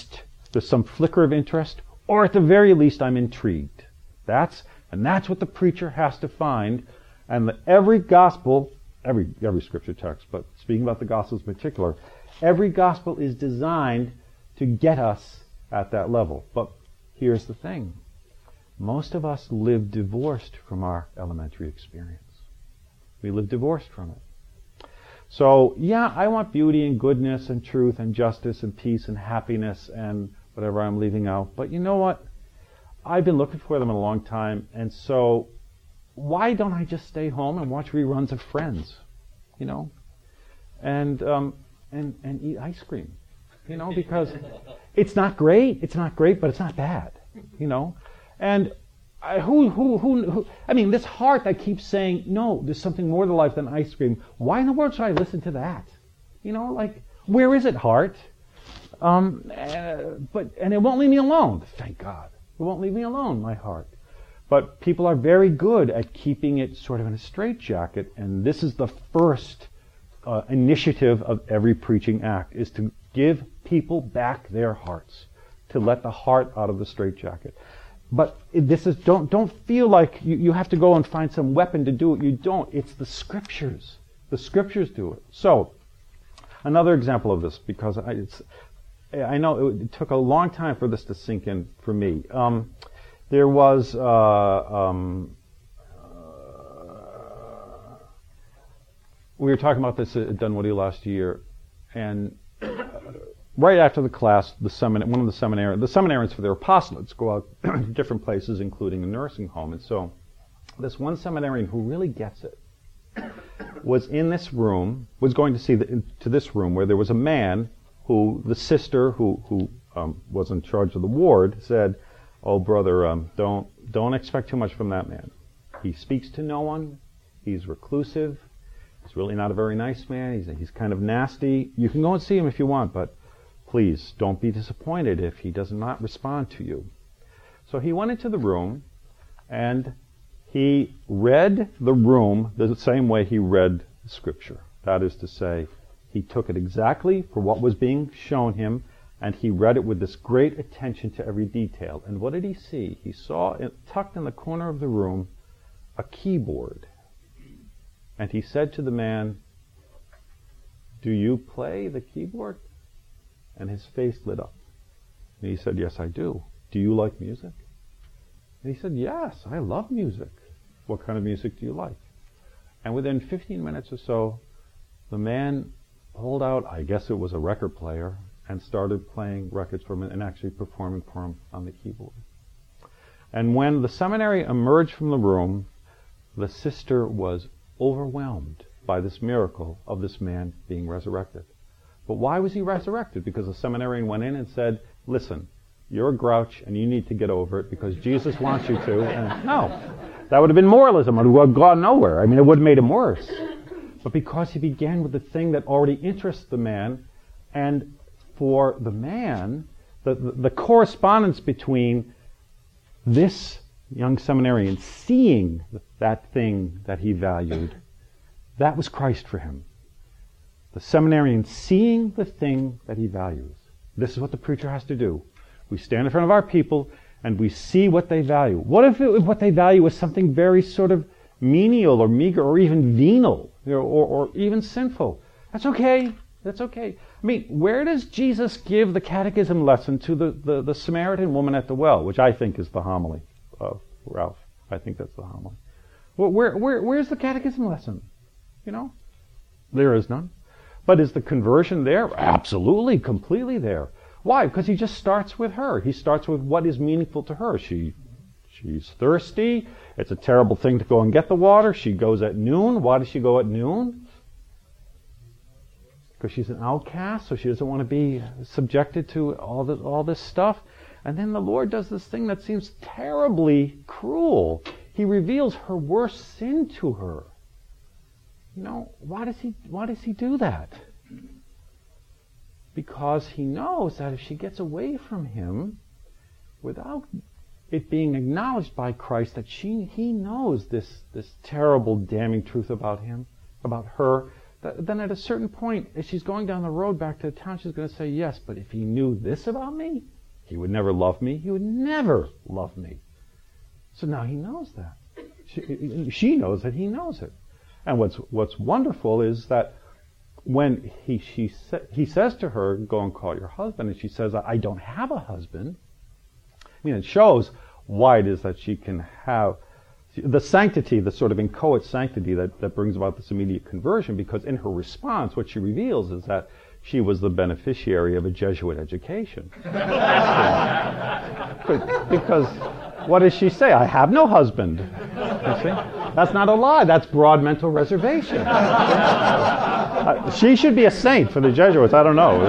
there's some flicker of interest, or at the very least I'm intrigued. That's and that's what the preacher has to find. And the, every gospel, every every scripture text, but speaking about the gospels in particular, every gospel is designed to get us at that level. But here's the thing. Most of us live divorced from our elementary experience. We live divorced from it. So, yeah, I want beauty and goodness and truth and justice and peace and happiness and whatever I'm leaving out. But you know what? I've been looking for them in a long time, and so why don't I just stay home and watch reruns of Friends, you know, and um, and and eat ice cream, you know, because it's not great, it's not great, but it's not bad, you know, and I, who, who who who I mean, this heart that keeps saying no, there's something more to life than ice cream. Why in the world should I listen to that? You know, like, where is it, heart? Um, uh, but and it won't leave me alone. Thank God. It won't leave me alone, my heart. But people are very good at keeping it sort of in a straitjacket, and this is the first uh, initiative of every preaching act, is to give people back their hearts, to let the heart out of the straitjacket. But this is don't don't feel like you, you have to go and find some weapon to do it. You don't. It's the Scriptures. The Scriptures do it. So, another example of this, because I, it's, I know it, it took a long time for this to sink in for me. Um, there was uh, um, uh, we were talking about this at Dunwoody last year, and uh, right after the class, the semin- one of the seminarians, the seminarians for their apostolates go out to different places, including a nursing home, and so this one seminarian who really gets it was in this room, was going to see the, to this room where there was a man who the sister who who um, was in charge of the ward said, "Oh, brother, um, don't don't expect too much from that man. He speaks to no one. He's reclusive. He's really not a very nice man. He's he's kind of nasty. You can go and see him if you want, but please don't be disappointed if he does not respond to you." So he went into the room, and he read the room the same way he read the Scripture. That is to say, he took it exactly for what was being shown him, and he read it with this great attention to every detail. And what did he see? He saw, it, tucked in the corner of the room, a keyboard. And he said to the man, "Do you play the keyboard?" And his face lit up. And he said, "Yes, I do. Do you like music?" And he said, "Yes, I love music." "What kind of music do you like?" And within fifteen minutes or so, the man pulled out, I guess it was a record player, and started playing records for him and actually performing for him on the keyboard. And when the seminary emerged from the room, the sister was overwhelmed by this miracle of this man being resurrected. But why was he resurrected? Because the seminarian went in and said, "Listen, you're a grouch and you need to get over it because Jesus wants you to." And no, that would have been moralism. It would have gone nowhere. I mean, it would have made him worse. But because he began with the thing that already interests the man, and for the man, the, the, the correspondence between this young seminarian seeing that thing that he valued, that was Christ for him. The seminarian seeing the thing that he values. This is what the preacher has to do. We stand in front of our people and we see what they value. What if, it, if what they value is something very sort of menial or meager or even venal, you know, or, or even sinful? That's okay. That's okay. I mean, where does Jesus give the catechism lesson to the, the, the Samaritan woman at the well, which I think is the homily of Ralph? I think that's the homily. Well, where, where, where's the catechism lesson? You know? There is none. But is the conversion there? Absolutely, completely there. Why? Because he just starts with her. He starts with what is meaningful to her. She, she's thirsty. It's a terrible thing to go and get the water. She goes at noon. Why does she go at noon? Because she's an outcast, so she doesn't want to be subjected to all this, all this stuff. And then the Lord does this thing that seems terribly cruel. He reveals her worst sin to her. You know, why does he, why does he do that? Because he knows that if she gets away from him without it being acknowledged by Christ that she he knows this this terrible damning truth about him, about her, that, then at a certain point, as she's going down the road back to the town, she's going to say, "Yes, but if he knew this about me, He would never love me. He would never love me. So now he knows that. She, she knows that he knows it. And what's what's wonderful is that when he she sa- he says to her, go and call your husband, and she says, I don't have a husband. I mean, it shows why it is that she can have the sanctity, the sort of inchoate sanctity that, that brings about this immediate conversion, because in her response, what she reveals is that she was the beneficiary of a Jesuit education. Because what does she say? I have no husband. You see? That's not a lie. That's broad mental reservation. Uh, she should be a saint for the Jesuits. I don't know.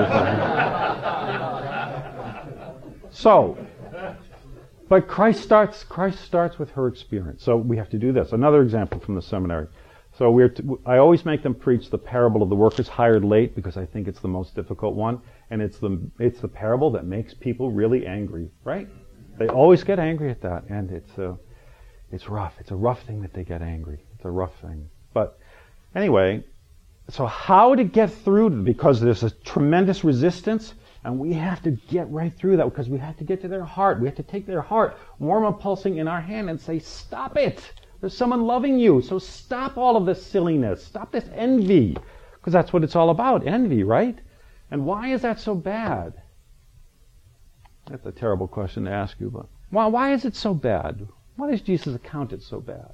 So, but Christ starts. Christ starts with her experience. So we have to do this. Another example from the seminary. So we're. T- I always make them preach the parable of the workers hired late because I think it's the most difficult one, and it's the it's the parable that makes people really angry, right? They always get angry at that, and it's uh, it's rough. It's a rough thing that they get angry. It's a rough thing. But anyway, so how to get through, because there's a tremendous resistance, and we have to get right through that because we have to get to their heart. We have to take their heart, warm and pulsing in our hand, and say, stop it. There's someone loving you, so stop all of this silliness. Stop this envy, because that's what it's all about, envy, right? And why is that so bad? That's a terrible question to ask you, but why, why is it so bad? Why does Jesus account it so bad?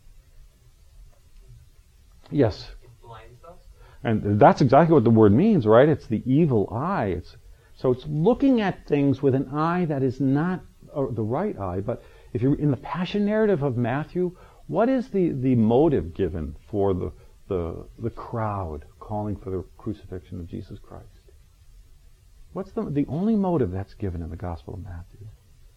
Yes? It blinds us. And that's exactly what the word means, right? It's the evil eye. It's, so it's looking at things with an eye that is not uh, the right eye. But if you're in the passion narrative of Matthew, what is the, the motive given for the, the, the crowd calling for the crucifixion of Jesus Christ? What's the the only motive that's given in the Gospel of Matthew?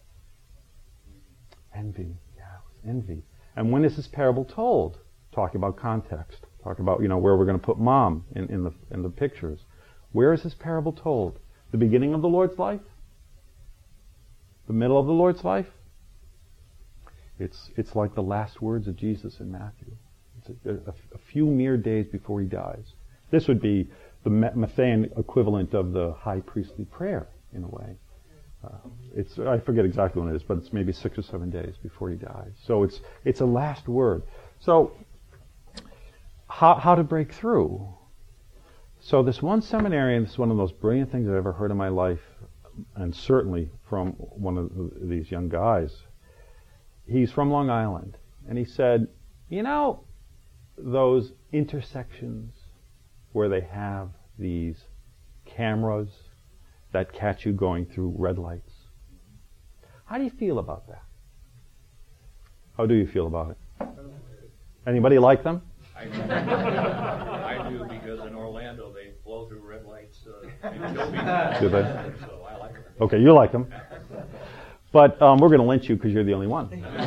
Envy. Yeah, it was envy. And when is this parable told? Talking about context. Talking about, you know, where we're going to put mom in, in the in the pictures. Where is this parable told? The beginning of the Lord's life? The middle of the Lord's life? It's it's like the last words of Jesus in Matthew. It's a, a, a few mere days before he dies. This would be the Matthean equivalent of the high priestly prayer, in a way. Uh, it's I forget exactly when it is, but it's maybe six or seven days before he dies. So it's it's a last word. So how how to break through? So this one seminarian, this is one of the most brilliant things I've ever heard in my life, and certainly from one of these young guys. He's from Long Island, and he said, you know, those intersections where they have these cameras that catch you going through red lights. How do you feel about that? How do you feel about it? Anybody like them? I do. I do, because in Orlando they blow through red lights. Uh, Do they? So I like them. Okay, you like them. But um, we're going to lynch you because you're the only one.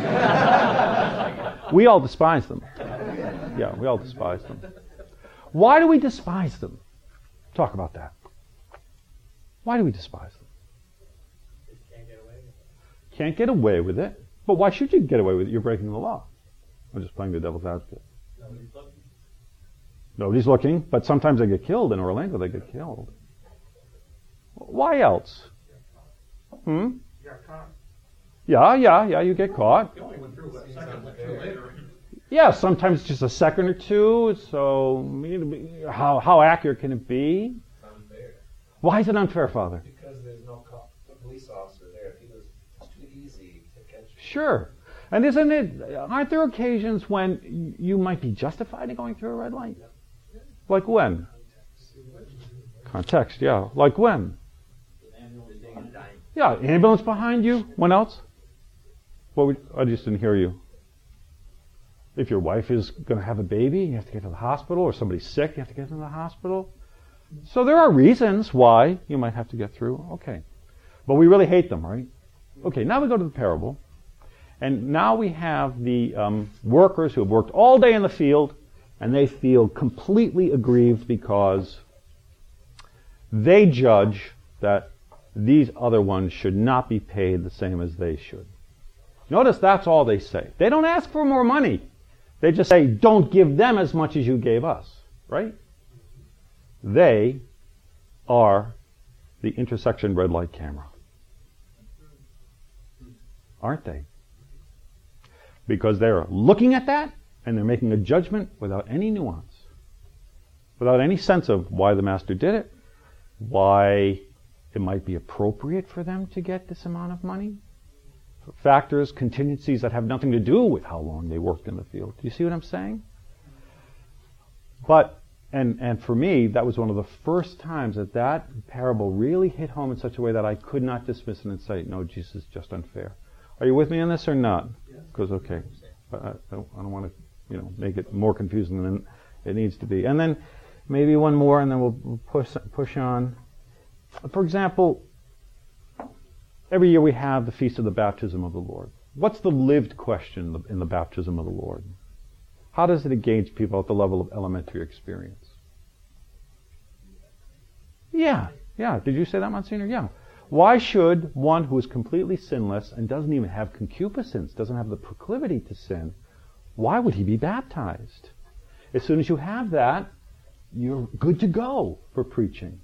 We all despise them. Yeah, we all despise them. Why do we despise them? Talk about that. Why do we despise them? Can't get away with it. Can't get away with it. But why should you get away with it? You're breaking the law. I'm just playing the devil's advocate. Nobody's looking. Nobody's looking, but sometimes they get killed. In Orlando, they get killed. Why else? Hmm? Yeah, yeah, yeah, you get caught. You only went through what, second went through later. Yeah, sometimes just a second or two. So, how how accurate can it be? It's unfair. Why is it unfair, Father? Because there's no cop, police officer there. If he was, it's too easy to catch. Sure. And isn't it, aren't there occasions when you might be justified in going through a red light? Like when? Context, yeah. Like when? Yeah, ambulance behind you. When else? What would, I just didn't hear you. If your wife is going to have a baby, you have to get to the hospital, or somebody's sick, you have to get to the hospital. So there are reasons why you might have to get through. Okay. But we really hate them, right? Okay, now we go to the parable. And now we have the um, workers who have worked all day in the field, and they feel completely aggrieved because they judge that these other ones should not be paid the same as they should. Notice that's all they say. They don't ask for more money. They just say, don't give them as much as you gave us, right? They are the intersection red light camera. aren't they? Because they're looking at that and they're making a judgment without any nuance, without any sense of why the master did it, why it might be appropriate for them to get this amount of money. Factors, contingencies that have nothing to do with how long they worked in the field. Do you see what I'm saying? But, and, and for me, that was one of the first times that that parable really hit home in such a way that I could not dismiss it and say, no, Jesus is just unfair. Are you with me on this or not? Because, okay, I, I don't, I don't want to, you know, make it more confusing than it needs to be. And then maybe one more, and then we'll, we'll push push on. For example, every year we have the Feast of the Baptism of the Lord. What's the lived question in the baptism of the Lord? How does it engage people at the level of elementary experience? Yeah, yeah. Did you say that, Monsignor? Yeah. Why should one who is completely sinless and doesn't even have concupiscence, doesn't have the proclivity to sin, why would he be baptized? As soon as you have that, you're good to go for preaching.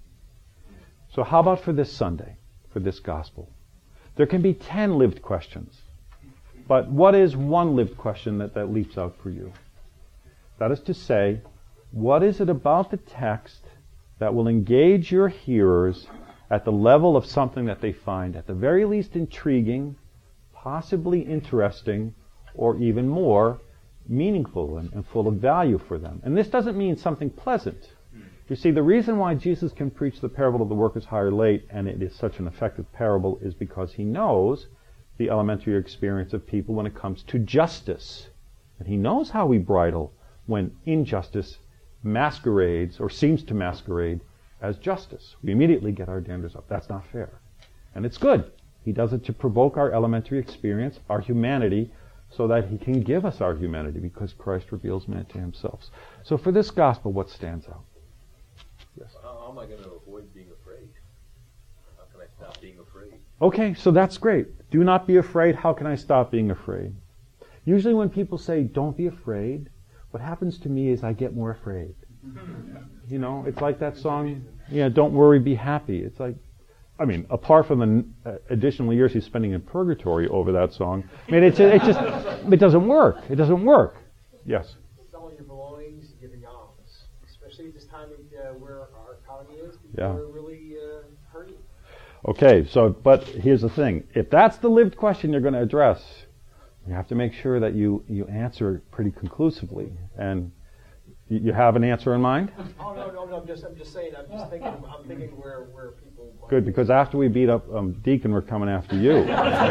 So how about for this Sunday, for this gospel? There can be ten lived questions. But what is one lived question that, that leaps out for you? That is to say, what is it about the text that will engage your hearers at the level of something that they find at the very least intriguing, possibly interesting, or even more meaningful and, and full of value for them? And this doesn't mean something pleasant. You see, the reason why Jesus can preach the parable of the workers hired late, and it is such an effective parable, is because he knows the elementary experience of people when it comes to justice. And he knows how we bridle when injustice masquerades or seems to masquerade as justice. We immediately get our danders up. That's not fair. And it's good. He does it to provoke our elementary experience, our humanity, so that he can give us our humanity, because Christ reveals man to himself. So for this gospel, what stands out? Yes. How am I going to avoid being afraid? How can I stop being afraid? Okay, so that's great. Do not be afraid. How can I stop being afraid? Usually when people say, don't be afraid, what happens to me is I get more afraid. You know, it's like that song, yeah, don't worry, be happy. It's like, I mean, apart from the uh, additional years he's spending in purgatory over that song, I mean, it's, it just, it doesn't work. It doesn't work. Yes? Selling your belongings, giving alms, especially at this time uh, where our economy is, people Yeah. are really uh, hurting. Okay, so, but here's the thing. If that's the lived question you're going to address, you have to make sure that you, you answer it pretty conclusively. And you, you have an answer in mind? Oh no, no, no! I'm just, I'm just saying. I'm just thinking. I'm thinking where, where people. Might Good, because after we beat up um, Deacon, we're coming after you.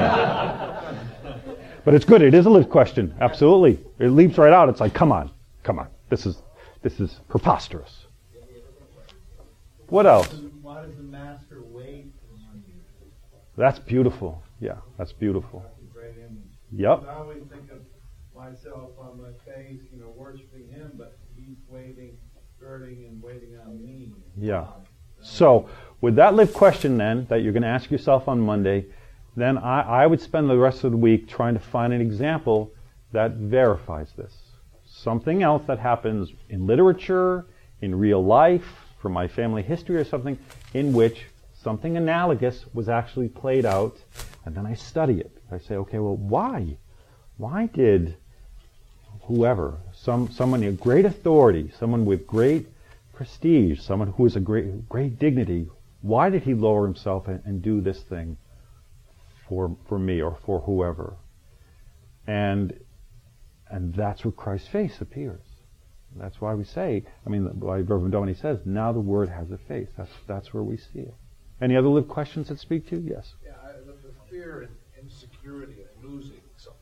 But it's good. It is a lived question. Absolutely. It leaps right out. It's like, come on, come on. This is, this is preposterous. What else? Why does the master wait for money? That's beautiful. Yeah, that's beautiful. Great image. Yep. I always think of myself on my face, you know, worshiping him, but he's waiting, girding, and waiting on me. Yeah. So, with that lived question then, that you're going to ask yourself on Monday, then I, I would spend the rest of the week trying to find an example that verifies this. Something else that happens in literature, in real life, from my family history or something, in which something analogous was actually played out, and then I study it. I say, okay, well, why? Why did whoever, some someone of great authority, someone with great prestige, someone who is a great great dignity, why did he lower himself and, and do this thing for for me or for whoever? And and that's where Christ's face appears. That's why we say, I mean, why Reverend Domini says, now the Word has a face. That's that's where we see it. Any other lived questions that speak to you? Yes. Yeah, I, the, the fear and insecurity of losing something.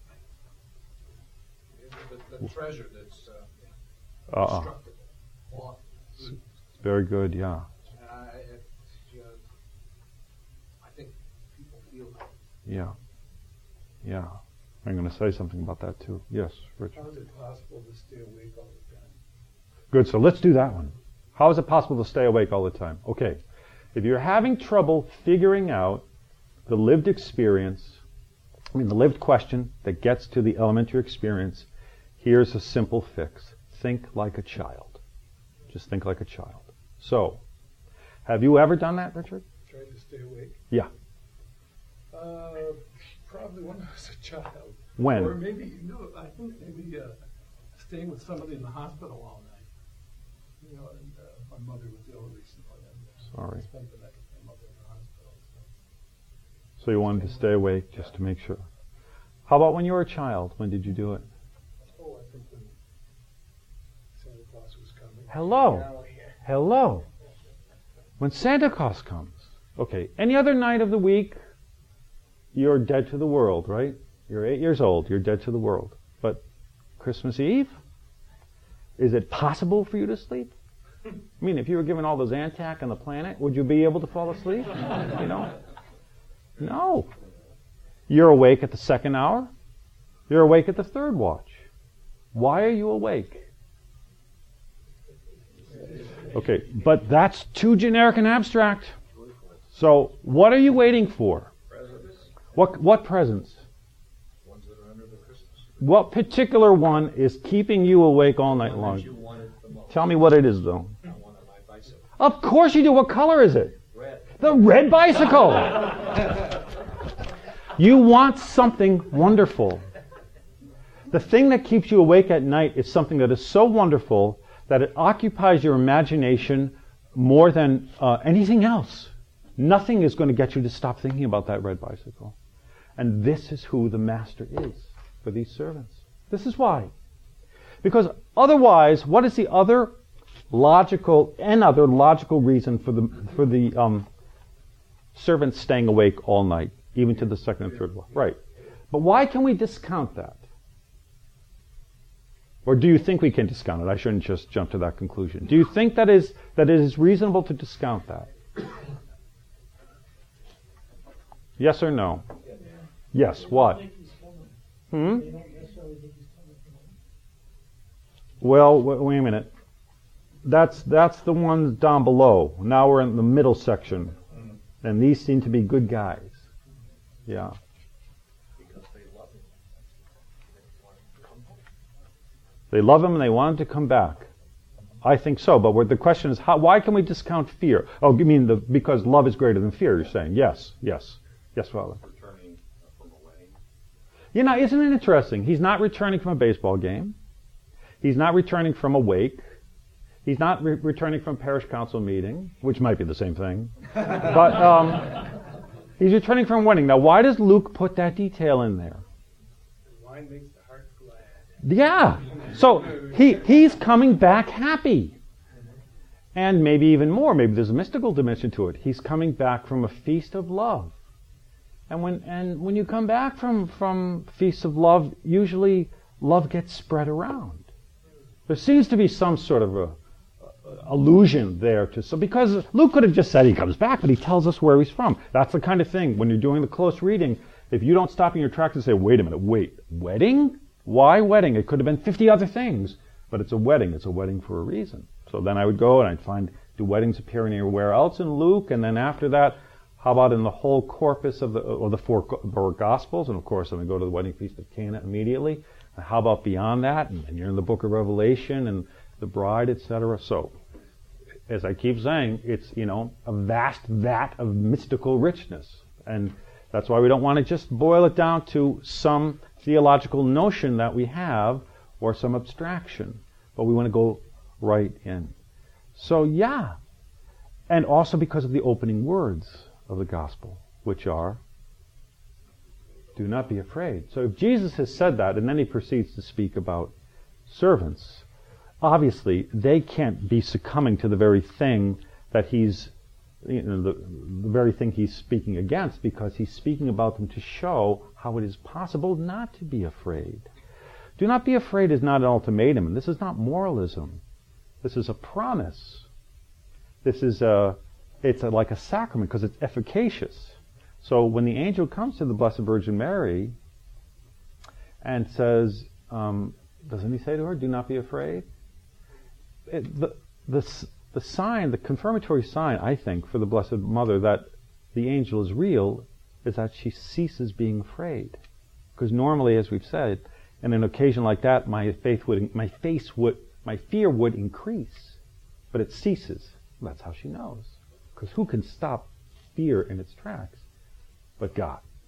The, the treasure that's uh, Uh-uh. destructible. Bought. Very good, yeah. And I, it, you know, I think people feel that. Yeah. Yeah. I'm going to say something about that too. Yes, Richard. How is it possible to stay awake all the time? Good, so let's do that one. How is it possible to stay awake all the time? Okay. If you're having trouble figuring out the lived experience, I mean the lived question that gets to the elementary experience, here's a simple fix. Think like a child. Just think like a child. So, have you ever done that, Richard? Try to stay awake. Yeah. Uh, Probably when I was a child. When? Or maybe, no, I think maybe uh, staying with somebody in the hospital all night. You know, and uh, my mother was ill recently. And, uh, Sorry. I spent the night with my mother in the hospital. So. So you wanted to stay awake just to make sure. How about when you were a child? When did you do it? Oh, I think when Santa Claus was coming. Hello. Oh, yeah. Hello. When Santa Claus comes. Okay. Any other night of the week, you're dead to the world, right? You're eight years old. You're dead to the world. But Christmas Eve? Is it possible for you to sleep? I mean, if you were given all the Zantac on the planet, would you be able to fall asleep? You know? No. You're awake at the second hour. You're awake at the third watch. Why are you awake? Okay, but that's too generic and abstract. So, what are you waiting for? Presents. What what presents? Ones that are under the Christmas tree. What particular one is keeping you awake all night One that you long? wanted the most. Tell me what it is, though. I wanted my bicycle. Of course you do. What color is it? Red. The red bicycle. You want something wonderful. The thing that keeps you awake at night is something that is so wonderful that it occupies your imagination more than uh, anything else. Nothing is going to get you to stop thinking about that red bicycle. And this is who the master is for these servants. This is why. Because otherwise, what is the other logical, and other logical reason for the for the um, servants staying awake all night, even to the second and third watch? Right. But why can we discount that? Or do you think we can discount it? I shouldn't just jump to that conclusion. Do you think that is that it is reasonable to discount that? Yes or no? Yes. What? Hmm? Well, w- wait a minute. That's that's the ones down below. Now we're in the middle section, and these seem to be good guys. Yeah. Because they love him. They want him to come home. They love him and they want him to come back. I think so, but where the question is, how, why can we discount fear? Oh, you mean the because love is greater than fear? You're saying yes, yes, yes, Father. Returning from a wedding. You know, isn't it interesting? He's not returning from a baseball game. He's not returning from a wake. He's not re- returning from a parish council meeting, which might be the same thing. But um, he's returning from a wedding. Now, why does Luke put that detail in there? Wine makes the heart glad. Yeah. So he he's coming back happy. And maybe even more. Maybe there's a mystical dimension to it. He's coming back from a feast of love. And when and when you come back from, from feasts of love, usually love gets spread around. There seems to be some sort of a, a allusion there to so because Luke could have just said he comes back, but he tells us where he's from. That's the kind of thing when you're doing the close reading. If you don't stop in your tracks and say, "Wait a minute, wait, wedding? Why wedding? It could have been fifty other things, but it's a wedding. It's a wedding for a reason." So then I would go and I'd find, do weddings appear anywhere else in Luke? And then after that, how about in the whole corpus of the or the four, four Gospels? And of course, then we go to the wedding feast of Cana immediately. And how about beyond that? And, and you're in the book of Revelation and the bride, et cetera. So, as I keep saying, it's, you know, a vast vat of mystical richness. And that's why we don't want to just boil it down to some theological notion that we have or some abstraction. But we want to go right in. So, yeah. And also because of the opening words of the gospel, which are, do not be afraid. So if Jesus has said that, and then he proceeds to speak about servants, obviously they can't be succumbing to the very thing that he's, you know, the, the very thing he's speaking against, because he's speaking about them to show how it is possible not to be afraid. Do not be afraid is not an ultimatum, and this is not moralism. This is a promise. This is a, it's a, like a sacrament because it's efficacious. So when the angel comes to the Blessed Virgin Mary and says, um, doesn't he say to her, do not be afraid? It, the, the, the sign, the confirmatory sign, I think, for the Blessed Mother that the angel is real is that she ceases being afraid. Because normally, as we've said, in an occasion like that, my faith would, my face would, my fear would increase. But it ceases. That's how she knows. Because who can stop fear in its tracks but God?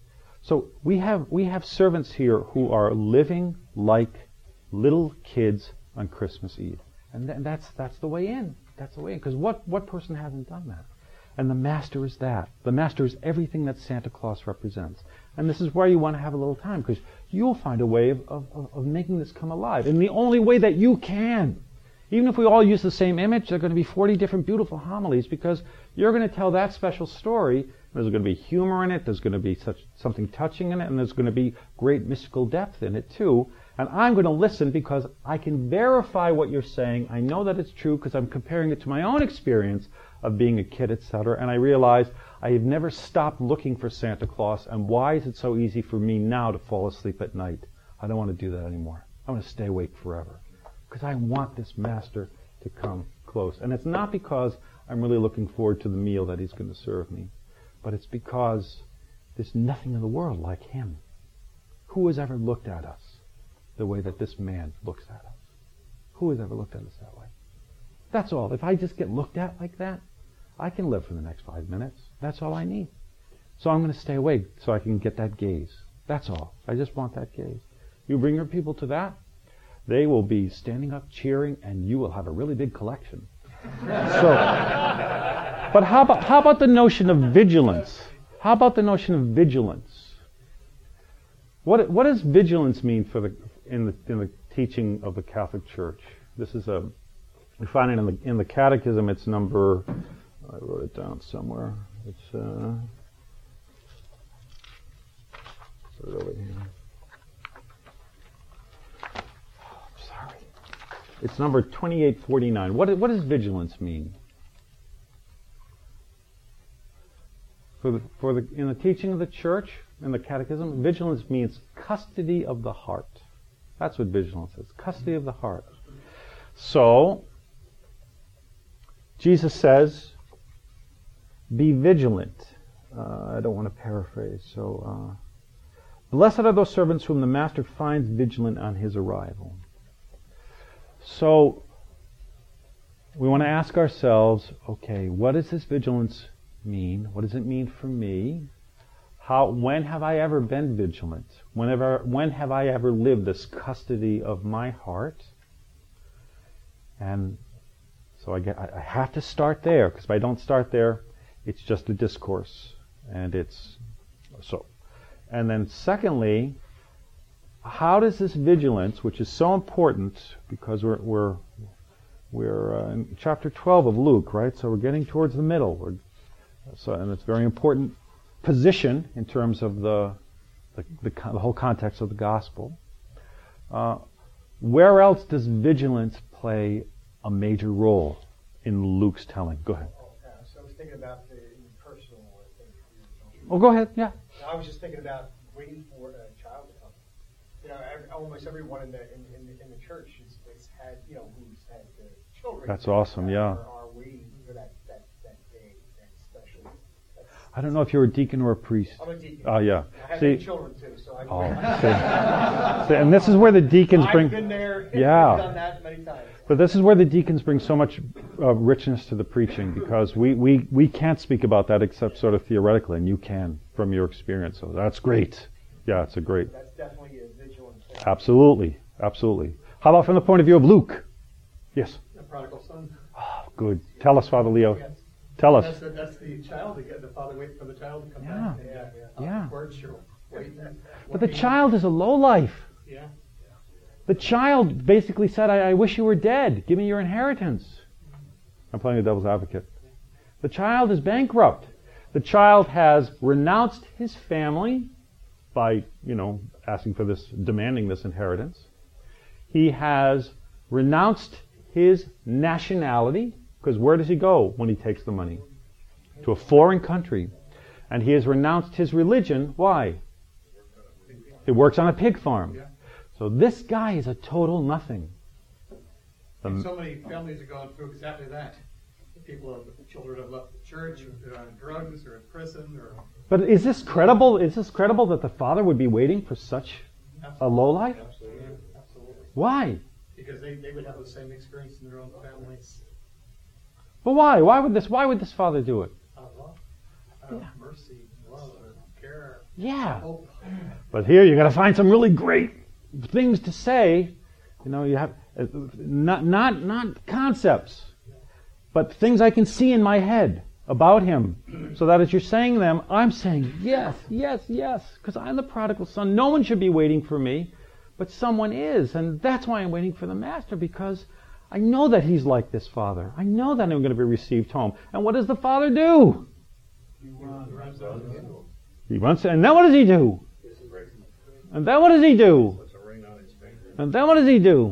So we have we have servants here who are living like little kids on Christmas Eve. And th- that's that's the way in. That's the way in. Because what, what person hasn't done that? And the Master is that. The Master is everything that Santa Claus represents. And this is where you want to have a little time, because you'll find a way of, of, of making this come alive. In the only way that you can. Even if we all use the same image, there are going to be forty different beautiful homilies, because you're going to tell that special story. There's going to be humor in it. There's going to be such something touching in it. And there's going to be great mystical depth in it, too. And I'm going to listen because I can verify what you're saying. I know that it's true because I'm comparing it to my own experience of being a kid, et cetera. And I realize I have never stopped looking for Santa Claus. And why is it so easy for me now to fall asleep at night? I don't want to do that anymore. I want to stay awake forever because I want this Master to come close. And it's not because I'm really looking forward to the meal that he's going to serve me, but it's because there's nothing in the world like him. Who has ever looked at us the way that this man looks at us? Who has ever looked at us that way? That's all. If I just get looked at like that, I can live for the next five minutes. That's all I need. So I'm going to stay awake so I can get that gaze. That's all. I just want that gaze. You bring your people to that, they will be standing up cheering, and you will have a really big collection. So, but how about how about the notion of vigilance? How about the notion of vigilance? What what does vigilance mean for the in the in the teaching of the Catholic Church? This is a we find it in the in the Catechism. It's number I wrote it down somewhere. It's uh, put it over here. Sorry, it's number twenty-eight forty-nine. What what does vigilance mean? For the, for the, in the teaching of the Church, in the Catechism, vigilance means custody of the heart. That's what vigilance is, custody of the heart. So, Jesus says, be vigilant. Uh, I don't want to paraphrase. So, uh, blessed are those servants whom the Master finds vigilant on his arrival. So, we want to ask ourselves, okay, what does this vigilance mean? What does it mean for me? How? When have I ever been vigilant? Whenever? When have I ever lived this custody of my heart? And so I, get, I have to start there, because if I don't start there, it's just a discourse, and it's so. And then, secondly, how does this vigilance, which is so important, because we're we're we're uh, in chapter twelve of Luke, right? So we're getting towards the middle. We're So, and it's a very important position in terms of the the, the, the whole context of the gospel. Uh, where else does vigilance play a major role in Luke's telling? Go ahead. Oh, yeah. So I was thinking about the personal thing. Oh, go ahead. Yeah. I was just thinking about waiting for a child to come. You know, every, almost everyone in the in, in, the, in the church has, has had, you know, who's had uh, children. That's awesome. Are, Yeah. Are waiting for that that that day, that special. That's, I don't know if you're a deacon or a priest. I'm a deacon. Oh, yeah. I have See, eight children too, so I. oh, see. See, and this is where the deacons bring. I've been there. Yeah. I've done that many times. But this is where the deacons bring so much uh, richness to the preaching, because we, we, we can't speak about that except sort of theoretically, and you can from your experience. So that's great. Yeah, it's a great. That's definitely a vigilant thing. Absolutely, absolutely. How about from the point of view of Luke? Yes. The prodigal son. Oh, good. Tell us, Father Leo. Yes. Tell us. That's the, that's the child again. The father waiting for the child to come Yeah. back. Yeah, yeah. Yeah. Words, you're waiting. But the child is a lowlife. Yeah. The child basically said, I, I wish you were dead. Give me your inheritance. I'm playing the devil's advocate. The child is bankrupt. The child has renounced his family by, you know, asking for this, demanding this inheritance. He has renounced his nationality, because where does he go when he takes the money? To a foreign country. And he has renounced his religion. Why? He works on a pig farm. So this guy is a total nothing. And so many families are going through exactly that. People have children have left the church, or they're on drugs, or in prison, or. But is this credible? Is this credible that the father would be waiting for such Absolutely. a lowlife? Absolutely. Absolutely. Why? Because they, they would have the same experience in their own families. But why? Why would this? Why would this father do it? Out of love, out of mercy, love, care. Yeah. But here you got to find some really great things to say. You know, you have uh, not not not concepts, but things I can see in my head about him, so that as you're saying them, I'm saying yes, yes, yes, because I'm the prodigal son. No one should be waiting for me, but someone is, and that's why I'm waiting for the master, because I know that he's like this father. I know that I'm going to be received home. And what does the father do? He runs. He runs, and then what does he do? And then what does he do? And then what does he do?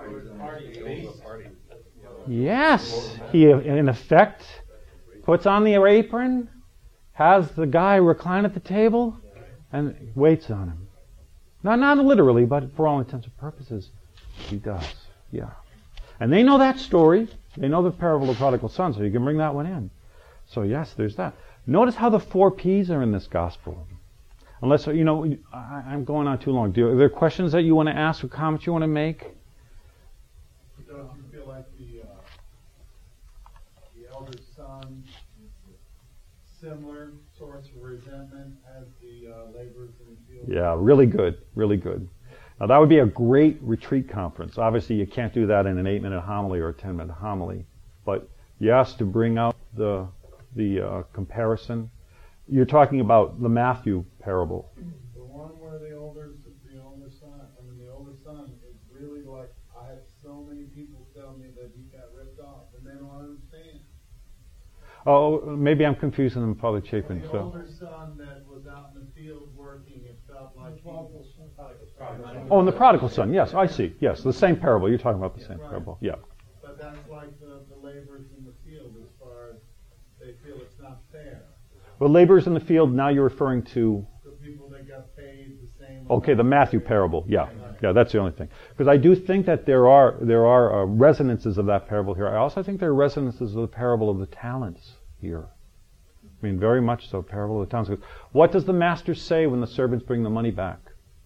Yes, he in effect puts on the apron, has the guy recline at the table, and waits on him. Not not literally, but for all intents and purposes, he does. Yeah. And they know that story. They know the parable of the prodigal son, so you can bring that one in. So yes, there's that. Notice how the four P's are in this gospel. Unless, you know, I, I'm going on too long. Do you, are there questions that you want to ask or comments you want to make? Don't you feel like the uh, the elder son, similar sorts of resentment as the uh, laborers in the field? Yeah, really good, really good. Now that would be a great retreat conference. Obviously you can't do that in an eight-minute homily or a ten-minute homily. But yes, to bring out the the uh, comparison. You're talking about the Matthew parable. The one where the older, the older son, I mean the older son is really like, I have so many people tell me that he got ripped off, and they don't understand. Oh, maybe I'm confusing them with Father Chapin. The So. older son that was out in the field working, it felt like he was. Oh, and the prodigal son. Yes, I see. Yes, the same parable. You're talking about the same Right. parable. Yeah. But that's like the, the laborers in the field as far as they feel it's not fair. Well, laborers in the field, now you're referring to, The people that got paid the same. okay, the Matthew parable. Yeah. Yeah, that's the only thing. Because I do think that there are there are uh, resonances of that parable here. I also think there are resonances of the parable of the talents here. I mean, very much so, parable of the talents. What does the master say when the servants bring the money back?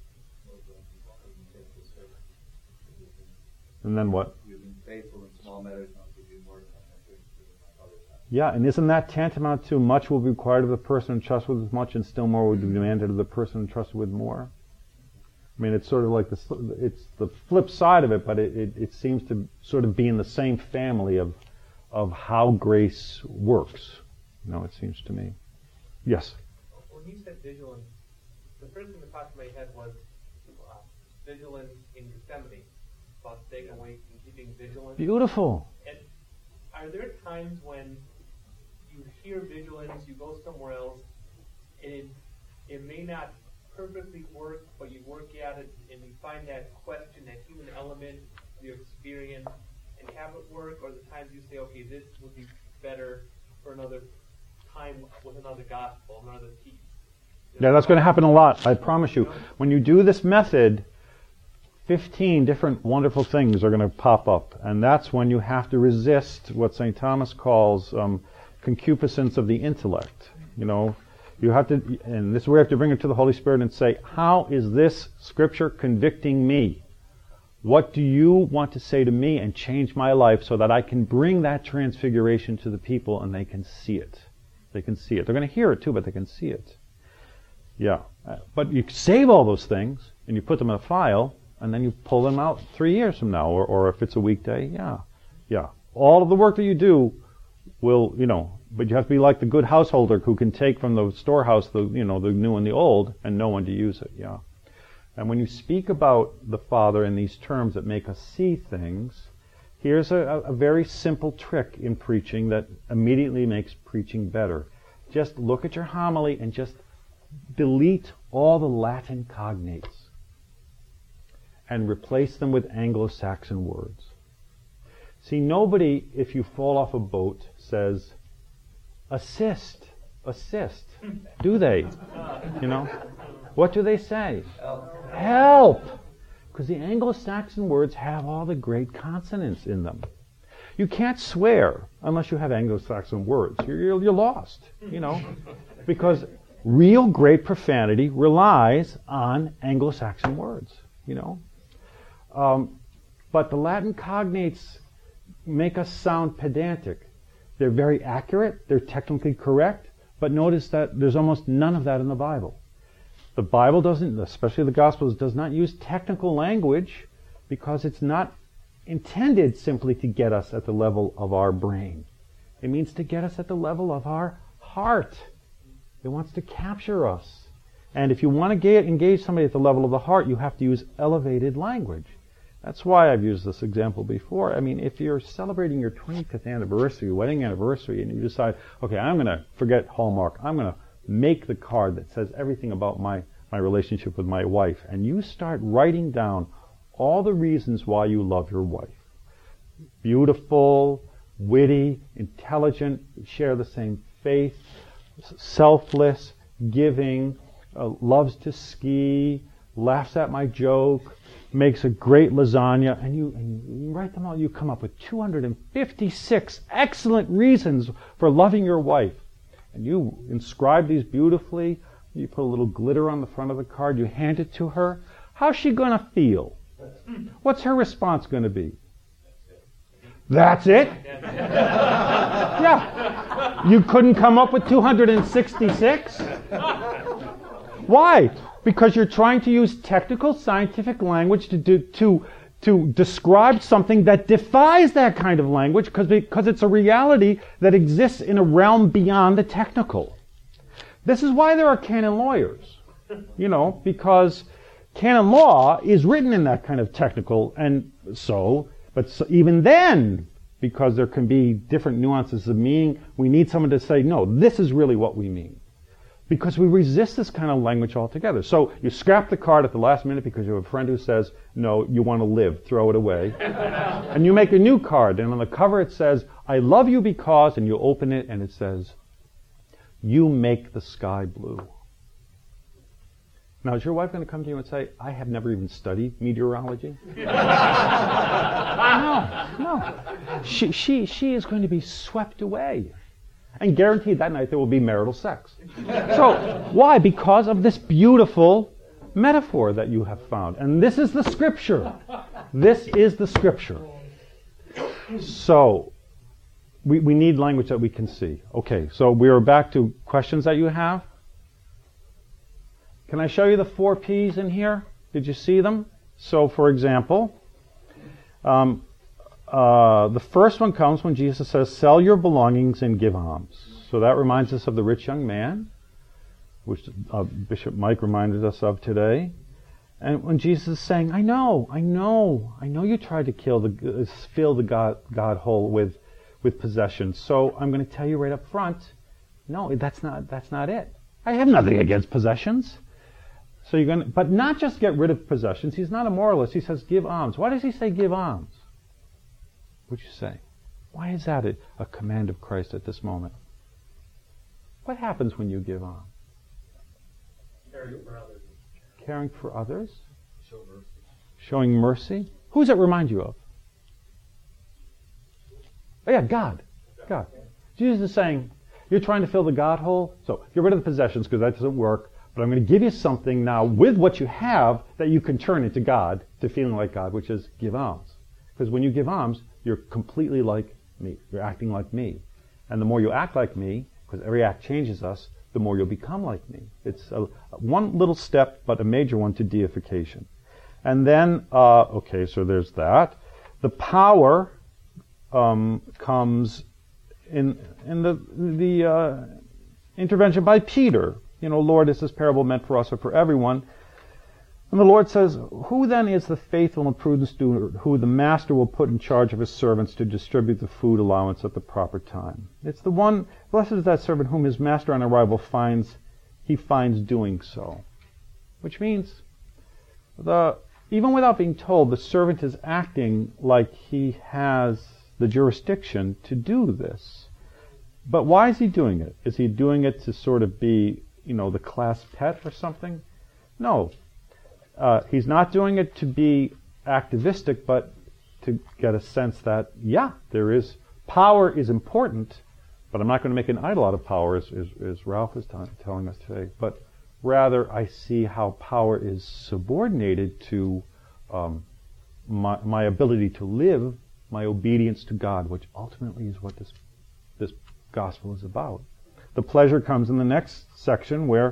And then what? You've been faithful in small matters, I'll give you more. Yeah, and isn't that tantamount to much will be required of the person entrusted with much, and still more will be demanded of the person entrusted with more? I mean, it's sort of like the it's the flip side of it, but it, it, it seems to sort of be in the same family of of how grace works. You know, it seems to me. Yes. When you said vigilance, the first thing that popped in my head was uh, vigilance in Gethsemane, about staying awake and keeping vigilant. Beautiful. And are there times when you hear vigilance, you go somewhere else, and it, it may not perfectly work, but you work at it and you find that question, that human element, your experience, and have it work, or the times you say, okay, this would be better for another time with another gospel, another piece? Yeah, that's going to happen a lot, I promise you. When you do this method, fifteen different wonderful things are going to pop up, and that's when you have to resist what Saint Thomas calls um, concupiscence of the intellect. You know, you have to, and this is where you have to bring it to the Holy Spirit and say, how is this Scripture convicting me? What do you want to say to me and change my life so that I can bring that transfiguration to the people and they can see it? They can see it. They're going to hear it too, but they can see it. Yeah. Uh, but you save all those things and you put them in a file, and then you pull them out three years from now, or, or if it's a weekday, yeah. Yeah. All of the work that you do will, you know, but you have to be like the good householder who can take from the storehouse the, you know, the new and the old and know when to use it, yeah. And when you speak about the Father in these terms that make us see things, here's a, a very simple trick in preaching that immediately makes preaching better. Just look at your homily and just delete all the Latin cognates and replace them with Anglo-Saxon words. See, nobody, if you fall off a boat, says, assist, assist. Do they? You know? What do they say? Help. Help! Because the Anglo-Saxon words have all the great consonants in them. You can't swear unless you have Anglo-Saxon words. You're, you're, you're lost, you know? Because real great profanity relies on Anglo-Saxon words, you know? Um, but the Latin cognates make us sound pedantic. They're very accurate, they're technically correct, but notice that there's almost none of that in the Bible. The Bible doesn't, especially the Gospels, does not use technical language because it's not intended simply to get us at the level of our brain. It means to get us at the level of our heart. It wants to capture us. And if you want to get, engage somebody at the level of the heart, you have to use elevated language. That's why I've used this example before. I mean, if you're celebrating your twenty-fifth anniversary, wedding anniversary, and you decide, okay, I'm going to forget Hallmark. I'm going to make the card that says everything about my, my relationship with my wife. And you start writing down all the reasons why you love your wife. Beautiful, witty, intelligent, share the same faith, selfless, giving, uh, loves to ski, laughs at my joke, makes a great lasagna, and you, and you write them all. You come up with two hundred fifty-six excellent reasons for loving your wife. And you inscribe these beautifully. You put a little glitter on the front of the card. You hand it to her. How's she going to feel? What's her response going to be? That's it? Yeah. You couldn't come up with two hundred sixty-six? Why? Because you're trying to use technical scientific language to do, to to describe something that defies that kind of language because because it's a reality that exists in a realm beyond the technical. This is why there are canon lawyers. You know, because canon law is written in that kind of technical, and so, but so even then, because there can be different nuances of meaning, we need someone to say, no, this is really what we mean. Because we resist this kind of language altogether. So you scrap the card at the last minute because you have a friend who says, no, you want to live, throw it away. And you make a new card, and on the cover it says, I love you because, and you open it and it says, you make the sky blue. Now, is your wife going to come to you and say, I have never even studied meteorology? No, no. She, she, she is going to be swept away. And guaranteed that night there will be marital sex. So, why? Because of this beautiful metaphor that you have found. And this is the Scripture. This is the Scripture. So, we, we need language that we can see. Okay, so we are back to questions that you have. Can I show you the four P's in here? Did you see them? So, for example, um, uh, the first one comes when Jesus says, sell your belongings and give alms. So that reminds us of the rich young man, which uh, Bishop Mike reminded us of today. And when Jesus is saying, I know, I know, I know you tried to kill the, uh, fill the God, God hole with, with possessions. So I'm going to tell you right up front, no, that's not, that's not it. I have nothing against possessions. So you're going to, but not just get rid of possessions. He's not a moralist. He says give alms. Why does he say give alms? What'd you say? Why is that a, a command of Christ at this moment? What happens when you give alms? Caring for others. Caring for others? Show mercy. Showing mercy? Who does it remind you of? Oh yeah, God. God. Jesus is saying, you're trying to fill the God hole, so get rid of the possessions because that doesn't work. But I'm going to give you something now with what you have that you can turn into God, to feeling like God, which is give alms. Because when you give alms, you're completely like me. You're acting like me. And the more you act like me, because every act changes us, the more you'll become like me. It's a, one little step, but a major one to deification. And then, uh, okay, so there's that. The power um, comes in in the the uh, intervention by Peter. You know, Lord, is this parable meant for us or for everyone? And the Lord says, who then is the faithful and prudent steward who the master will put in charge of his servants to distribute the food allowance at the proper time? It's the one, blessed is that servant whom his master on arrival finds, he finds doing so. Which means, the even without being told, the servant is acting like he has the jurisdiction to do this. But why is he doing it? Is he doing it to sort of be, you know, the class pet or something? No. Uh, he's not doing it to be activistic, but to get a sense that, yeah, there is, power is important, but I'm not going to make an idol out of power, as, as, as Ralph is t- telling us today. But rather, I see how power is subordinated to um, my, my ability to live, my obedience to God, which ultimately is what this this gospel is about. The pleasure comes in the next section where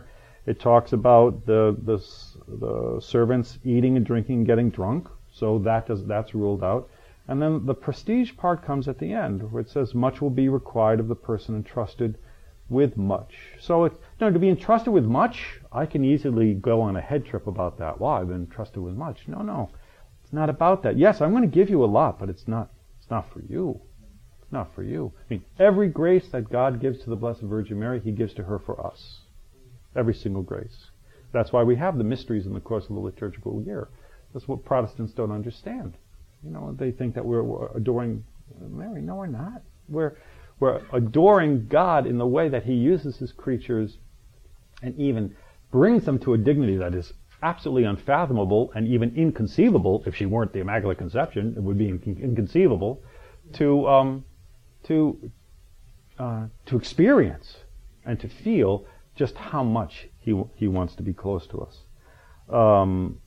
It talks about the, the, the servants eating and drinking and getting drunk, so that does, that's ruled out. And then the prestige part comes at the end, where it says, much will be required of the person entrusted with much. So it, you know, to be entrusted with much, I can easily go on a head trip about that. Wow, I've been entrusted with much. No, no, it's not about that. Yes, I'm going to give you a lot, but it's not, it's not for you. It's not for you. I mean, every grace that God gives to the Blessed Virgin Mary, He gives to her for us. Every single grace. That's why we have the mysteries in the course of the liturgical year. That's what Protestants don't understand. You know, they think that we're, we're adoring Mary. No, we're not. We're, we're adoring God in the way that He uses His creatures and even brings them to a dignity that is absolutely unfathomable and even inconceivable. If she weren't the Immaculate Conception, it would be in- inconceivable to um, to uh, to experience and to feel just how much he he wants to be close to us. Um,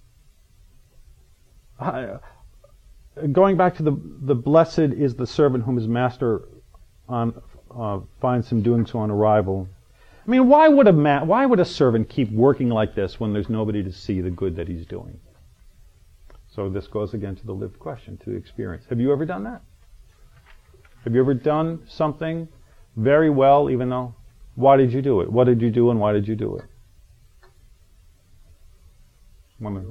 I, going back to the the blessed is the servant whom his master on uh, finds him doing so on arrival. I mean, why would a ma- why would a servant keep working like this when there's nobody to see the good that he's doing? So this goes again to the lived question, to the experience. Have you ever done that? Have you ever done something very well, even though? Why did you do it? What did you do and why did you do it? Woman.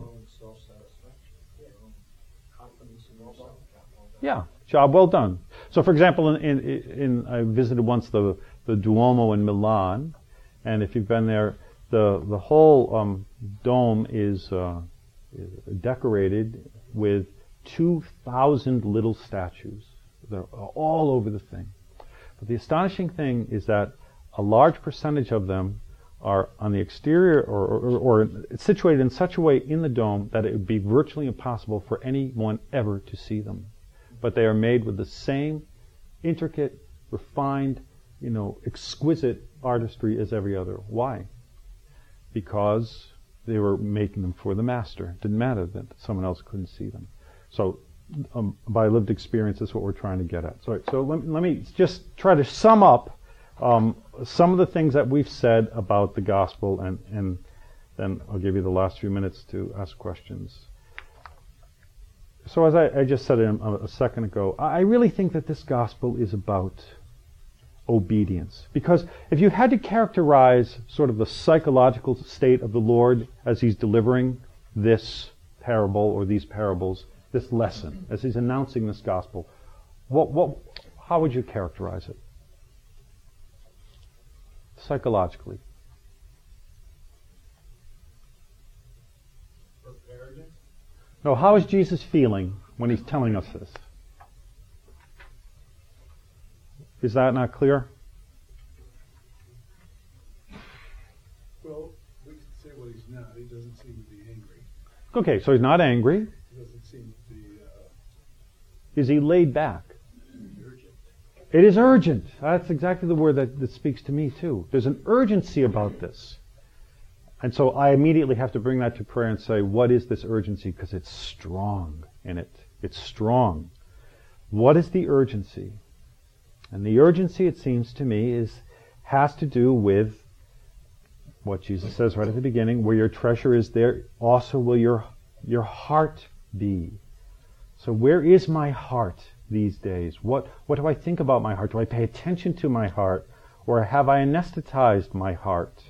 Yeah, job well done. So, for example, in, in, in I visited once the, the Duomo in Milan, and if you've been there, the the whole um, dome is, uh, is decorated with two thousand little statues. They're all over the thing. But the astonishing thing is that a large percentage of them are on the exterior or, or, or situated in such a way in the dome that it would be virtually impossible for anyone ever to see them. But they are made with the same intricate, refined, you know, exquisite artistry as every other. Why? Because they were making them for the Master. It didn't matter that someone else couldn't see them. So um, by lived experience, that's what we're trying to get at. So, so let, let me just try to sum up um, some of the things that we've said about the gospel, and, and then I'll give you the last few minutes to ask questions. So as I, I just said a, a second ago, I really think that this gospel is about obedience. Because if you had to characterize sort of the psychological state of the Lord as He's delivering this parable or these parables, this lesson, as He's announcing this gospel, what, what, how would you characterize it? Psychologically. No, how is Jesus feeling when He's telling us this? Is that not clear? Well, we can say what He's not. He doesn't seem to be angry. Okay, so He's not angry. He doesn't seem to be... Uh, is He laid back? urgent. It is urgent. That's exactly the word that, that speaks to me too. There's an urgency about this. And so I immediately have to bring that to prayer and say, what is this urgency? Because it's strong in it. It's strong. What is the urgency? And the urgency, it seems to me, is has to do with what Jesus says right at the beginning, where your treasure is, there also will your your heart be. So where is my heart these days? What what do I think about my heart? Do I pay attention to my heart? Or have I anesthetized my heart?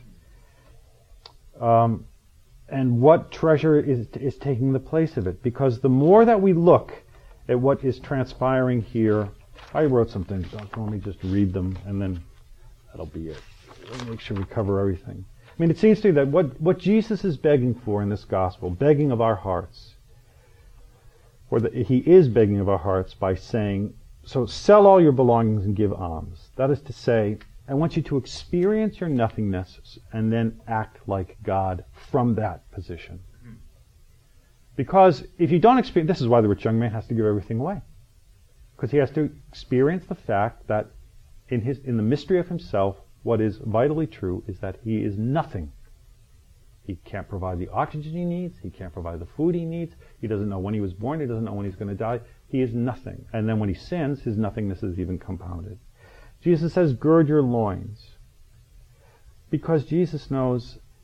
Um, and what treasure is is taking the place of it? Because the more that we look at what is transpiring here, I wrote some things down, so let me just read them, and then that'll be it. Let me make sure we cover everything. I mean, it seems to me that what, what Jesus is begging for in this gospel, begging of our hearts, or that He is begging of our hearts by saying, so sell all your belongings and give alms. That is to say, I want you to experience your nothingness and then act like God from that position. Because if you don't experience, this is why the rich young man has to give everything away. Because he has to experience the fact that in his in the mystery of himself, what is vitally true is that he is nothing. He can't provide the oxygen he needs. He can't provide the food he needs. He doesn't know when he was born. He doesn't know when he's going to die. He is nothing. And then when he sins, his nothingness is even compounded. Jesus says, gird your loins. Because Jesus knows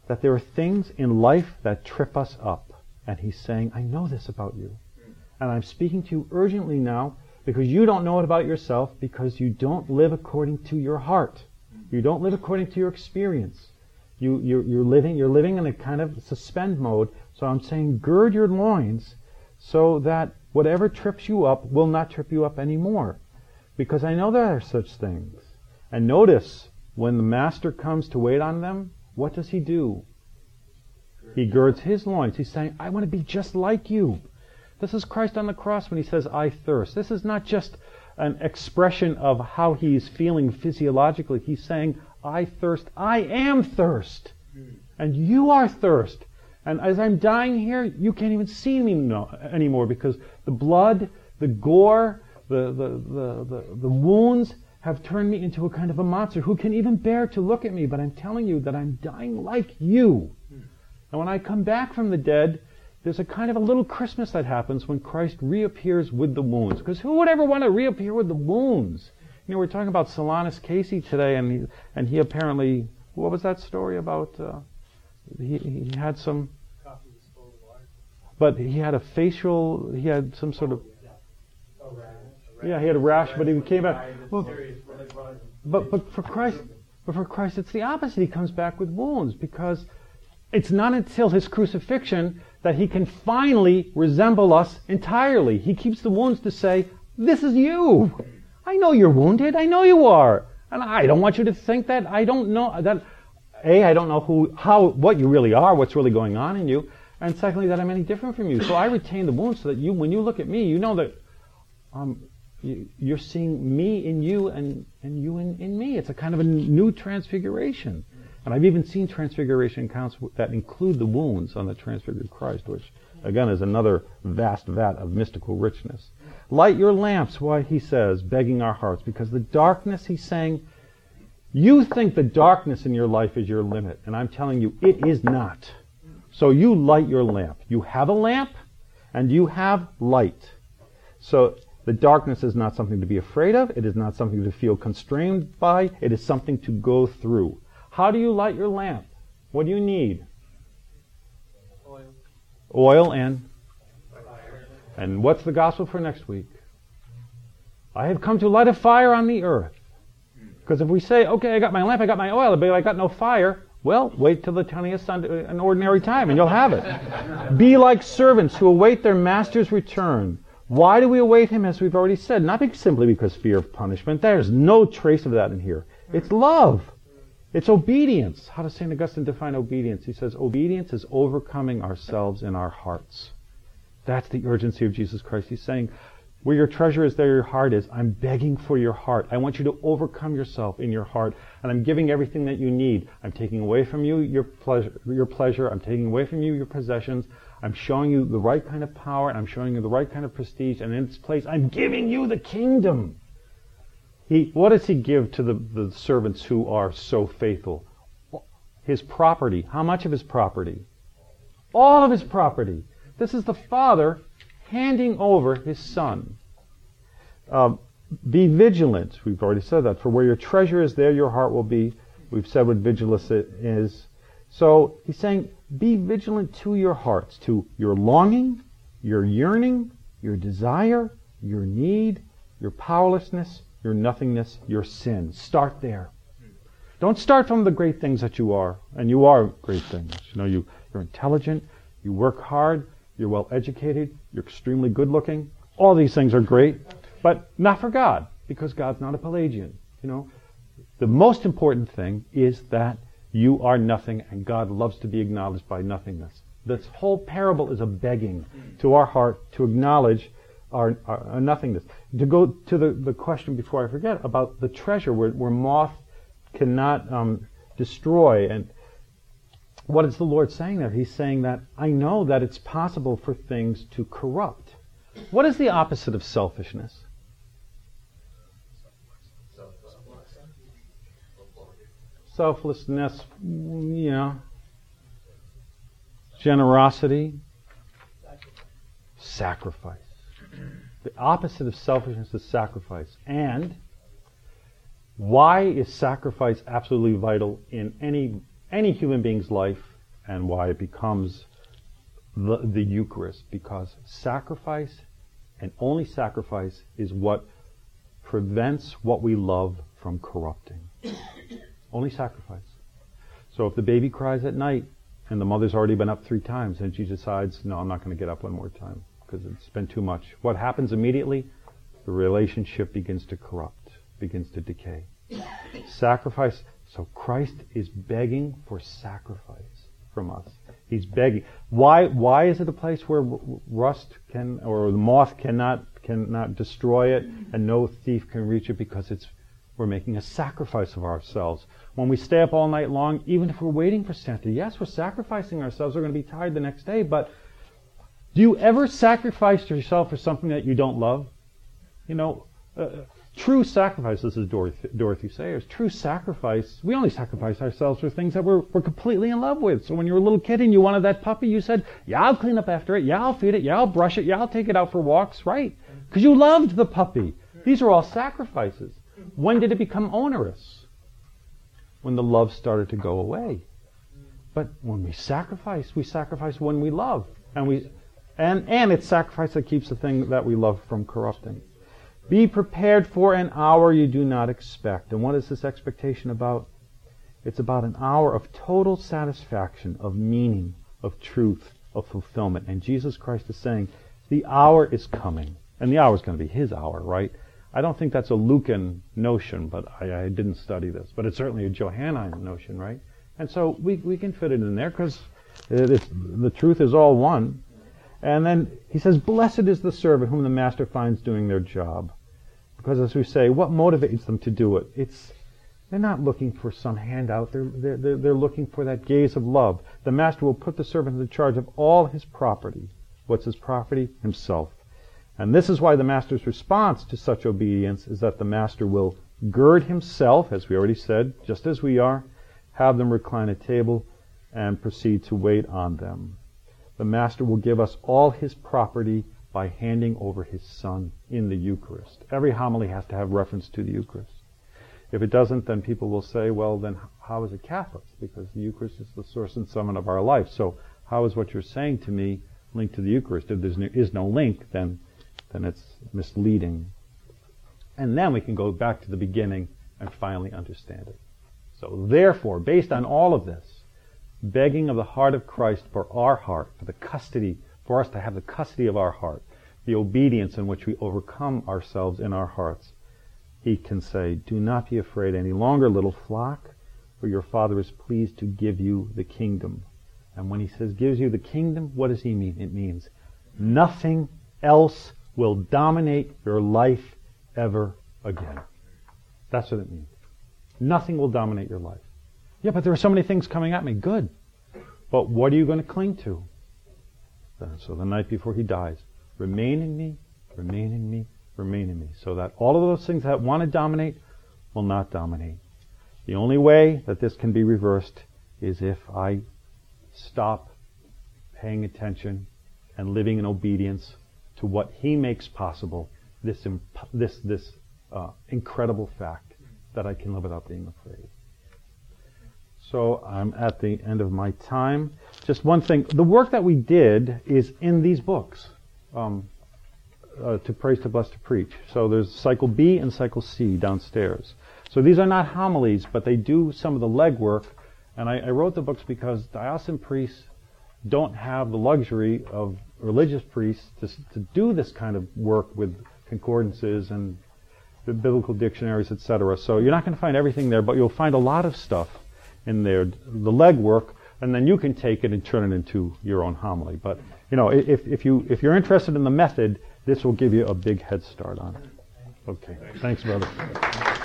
that there are things in life that trip us up. And he's saying, I know this about you. And I'm speaking to you urgently now because you don't know it about yourself, because you don't live according to your heart. You don't live according to your experience. You, you're, you're living you're living in a kind of suspend mode. So I'm saying gird your loins so that whatever trips you up will not trip you up anymore. Because I know there are such things. And notice, when the master comes to wait on them, what does he do? He girds his loins. He's saying, I want to be just like you. This is Christ on the cross when he says, I thirst. This is not just an expression of how he's feeling physiologically. He's saying, I thirst. I am thirst. And you are thirst. And as I'm dying here, you can't even see me no, anymore, because the blood, the gore, the, the, the, the, the wounds have turned me into a kind of a monster who can even bear to look at me. But I'm telling you that I'm dying like you. And when I come back from the dead, there's a kind of a little Christmas that happens when Christ reappears with the wounds. Because who would ever want to reappear with the wounds? You know, we're talking about Solanus Casey today, and he, and he apparently, what was that story about? Uh, he, he had some, but he had a facial, he had some sort of, yeah, he had a rash, but he came back. Well, but but for Christ, but for Christ, it's the opposite. He comes back with wounds, because it's not until his crucifixion that he can finally resemble us entirely. He keeps the wounds to say, this is you. I know you're wounded. I know you are. And I don't want you to think that I don't know that. A, I don't know who, how, what you really are, what's really going on in you. And secondly, that I'm any different from you. So I retain the wounds so that you, when you look at me, you know that um, you, you're seeing me in you and, and you in, in me. It's a kind of a new transfiguration. And I've even seen transfiguration accounts that include the wounds on the transfigured Christ, which, again, is another vast vat of mystical richness. Light your lamps, why he says, begging our hearts, because the darkness, he's saying, you think the darkness in your life is your limit, and I'm telling you, it is not. So you light your lamp. You have a lamp, and you have light. So the darkness is not something to be afraid of. It is not something to feel constrained by. It is something to go through. How do you light your lamp? What do you need? Oil. Oil and fire. And what's the gospel for next week? I have come to light a fire on the earth. Because if we say, okay, I got my lamp, I got my oil, but I got no fire, well, wait till the twentieth Sunday, an ordinary time, and you'll have it. Be like servants who await their master's return. Why do we await him, as we've already said? Not simply because fear of punishment. There's no trace of that in here. It's love. It's obedience. How does Saint Augustine define obedience? He says, obedience is overcoming ourselves in our hearts. That's the urgency of Jesus Christ. He's saying, where your treasure is, there your heart is. I'm begging for your heart. I want you to overcome yourself in your heart, and I'm giving everything that you need. I'm taking away from you your pleasure. Your pleasure. I'm taking away from you your possessions. I'm showing you the right kind of power, and I'm showing you the right kind of prestige, and in its place, I'm giving you the kingdom. He, what does he give to the, the servants who are so faithful? His property. How much of his property? All of his property. This is the Father handing over his Son. Uh, be vigilant. We've already said that. For where your treasure is, there your heart will be. We've said what vigilance is. So he's saying, be vigilant to your hearts, to your longing, your yearning, your desire, your need, your powerlessness, your nothingness, your sin. Start there. Don't start from the great things that you are. And you are great things. You know, you, you're intelligent, you work hard, you're well educated, you're extremely good looking. All these things are great, but not for God, because God's not a Pelagian. You know, the most important thing is that you are nothing, and God loves to be acknowledged by nothingness. This whole parable is a begging to our heart to acknowledge our, our, our nothingness. To go to the, the question before I forget about the treasure where, where moth cannot um, destroy. And what is the Lord saying there? He's saying that I know that it's possible for things to corrupt. What is the opposite of selfishness? Selflessness, yeah. Generosity. Sacrifice. The opposite of selfishness is sacrifice. And why is sacrifice absolutely vital in any any human being's life? and why it becomes the, the Eucharist, because sacrifice, and only sacrifice, is what prevents what we love from corrupting. Only sacrifice. So if the baby cries at night, and the mother's already been up three times, and she decides, no, I'm not going to get up one more time, because it's been too much. What happens immediately? The relationship begins to corrupt, begins to decay. Sacrifice. So Christ is begging for sacrifice from us. He's begging. Why? Why is it a place where rust can, or the moth cannot cannot destroy it, and no thief can reach it? Because it's we're making a sacrifice of ourselves. When we stay up all night long, even if we're waiting for Santa, yes, we're sacrificing ourselves. We're going to be tired the next day. But do you ever sacrifice yourself for something that you don't love? You know. Uh, True sacrifice, this is Dorothy, Dorothy Sayers, true sacrifice, we only sacrifice ourselves for things that we're, we're completely in love with. So when you were a little kid and you wanted that puppy, you said, yeah, I'll clean up after it, yeah, I'll feed it, yeah, I'll brush it, yeah, I'll take it out for walks, right? Because you loved the puppy. These are all sacrifices. When did it become onerous? When the love started to go away. But when we sacrifice, we sacrifice when we love. And we, and, and it's sacrifice that keeps the thing that we love from corrupting. Be prepared for an hour you do not expect. And what is this expectation about? It's about an hour of total satisfaction, of meaning, of truth, of fulfillment. And Jesus Christ is saying, the hour is coming. And the hour is going to be His hour, right? I don't think that's a Lucan notion, but I, I didn't study this. But it's certainly a Johannine notion, right? And so we, we can fit it in there because the truth is all one. And then he says, blessed is the servant whom the master finds doing their job. Because as we say, what motivates them to do it? It's they're not looking for some handout. They're, they're, they're, they're looking for that gaze of love. The master will put the servant in charge of all his property. What's his property? Himself. And this is why the master's response to such obedience is that the master will gird himself, as we already said, just as we are, have them recline at table, and proceed to wait on them. The master will give us all his property by handing over his Son in the Eucharist. Every homily has to have reference to the Eucharist. If it doesn't, then people will say, well, then how is it Catholic? Because the Eucharist is the source and summit of our life. So how is what you're saying to me linked to the Eucharist? If there is no link, then, then it's misleading. And then we can go back to the beginning and finally understand it. So therefore, based on all of this, begging of the heart of Christ for our heart, for the custody, for us to have the custody of our heart, the obedience in which we overcome ourselves in our hearts, he can say, do not be afraid any longer, little flock, for your Father is pleased to give you the kingdom. And when he says gives you the kingdom, what does he mean? It means nothing else will dominate your life ever again. That's what it means. Nothing will dominate your life. Yeah, but there are so many things coming at me. Good. But what are you going to cling to? So the night before he dies, remain in me, remain in me, remain in me. So that all of those things that want to dominate will not dominate. The only way that this can be reversed is if I stop paying attention and living in obedience to what he makes possible, this imp- this this uh, incredible fact that I can live without being afraid. So I'm at the end of my time. Just one thing. The work that we did is in these books, um, uh, To Praise, To Bless, To Preach. So there's Cycle B and Cycle C downstairs. So these are not homilies, but they do some of the legwork. And I, I wrote the books because diocesan priests don't have the luxury of religious priests to, to do this kind of work with concordances and the biblical dictionaries, et cetera. So you're not going to find everything there, but you'll find a lot of stuff in there, the legwork, and then you can take it and turn it into your own homily. But you know, if if you if you're interested in the method, this will give you a big head start on it. Okay, thanks, brother.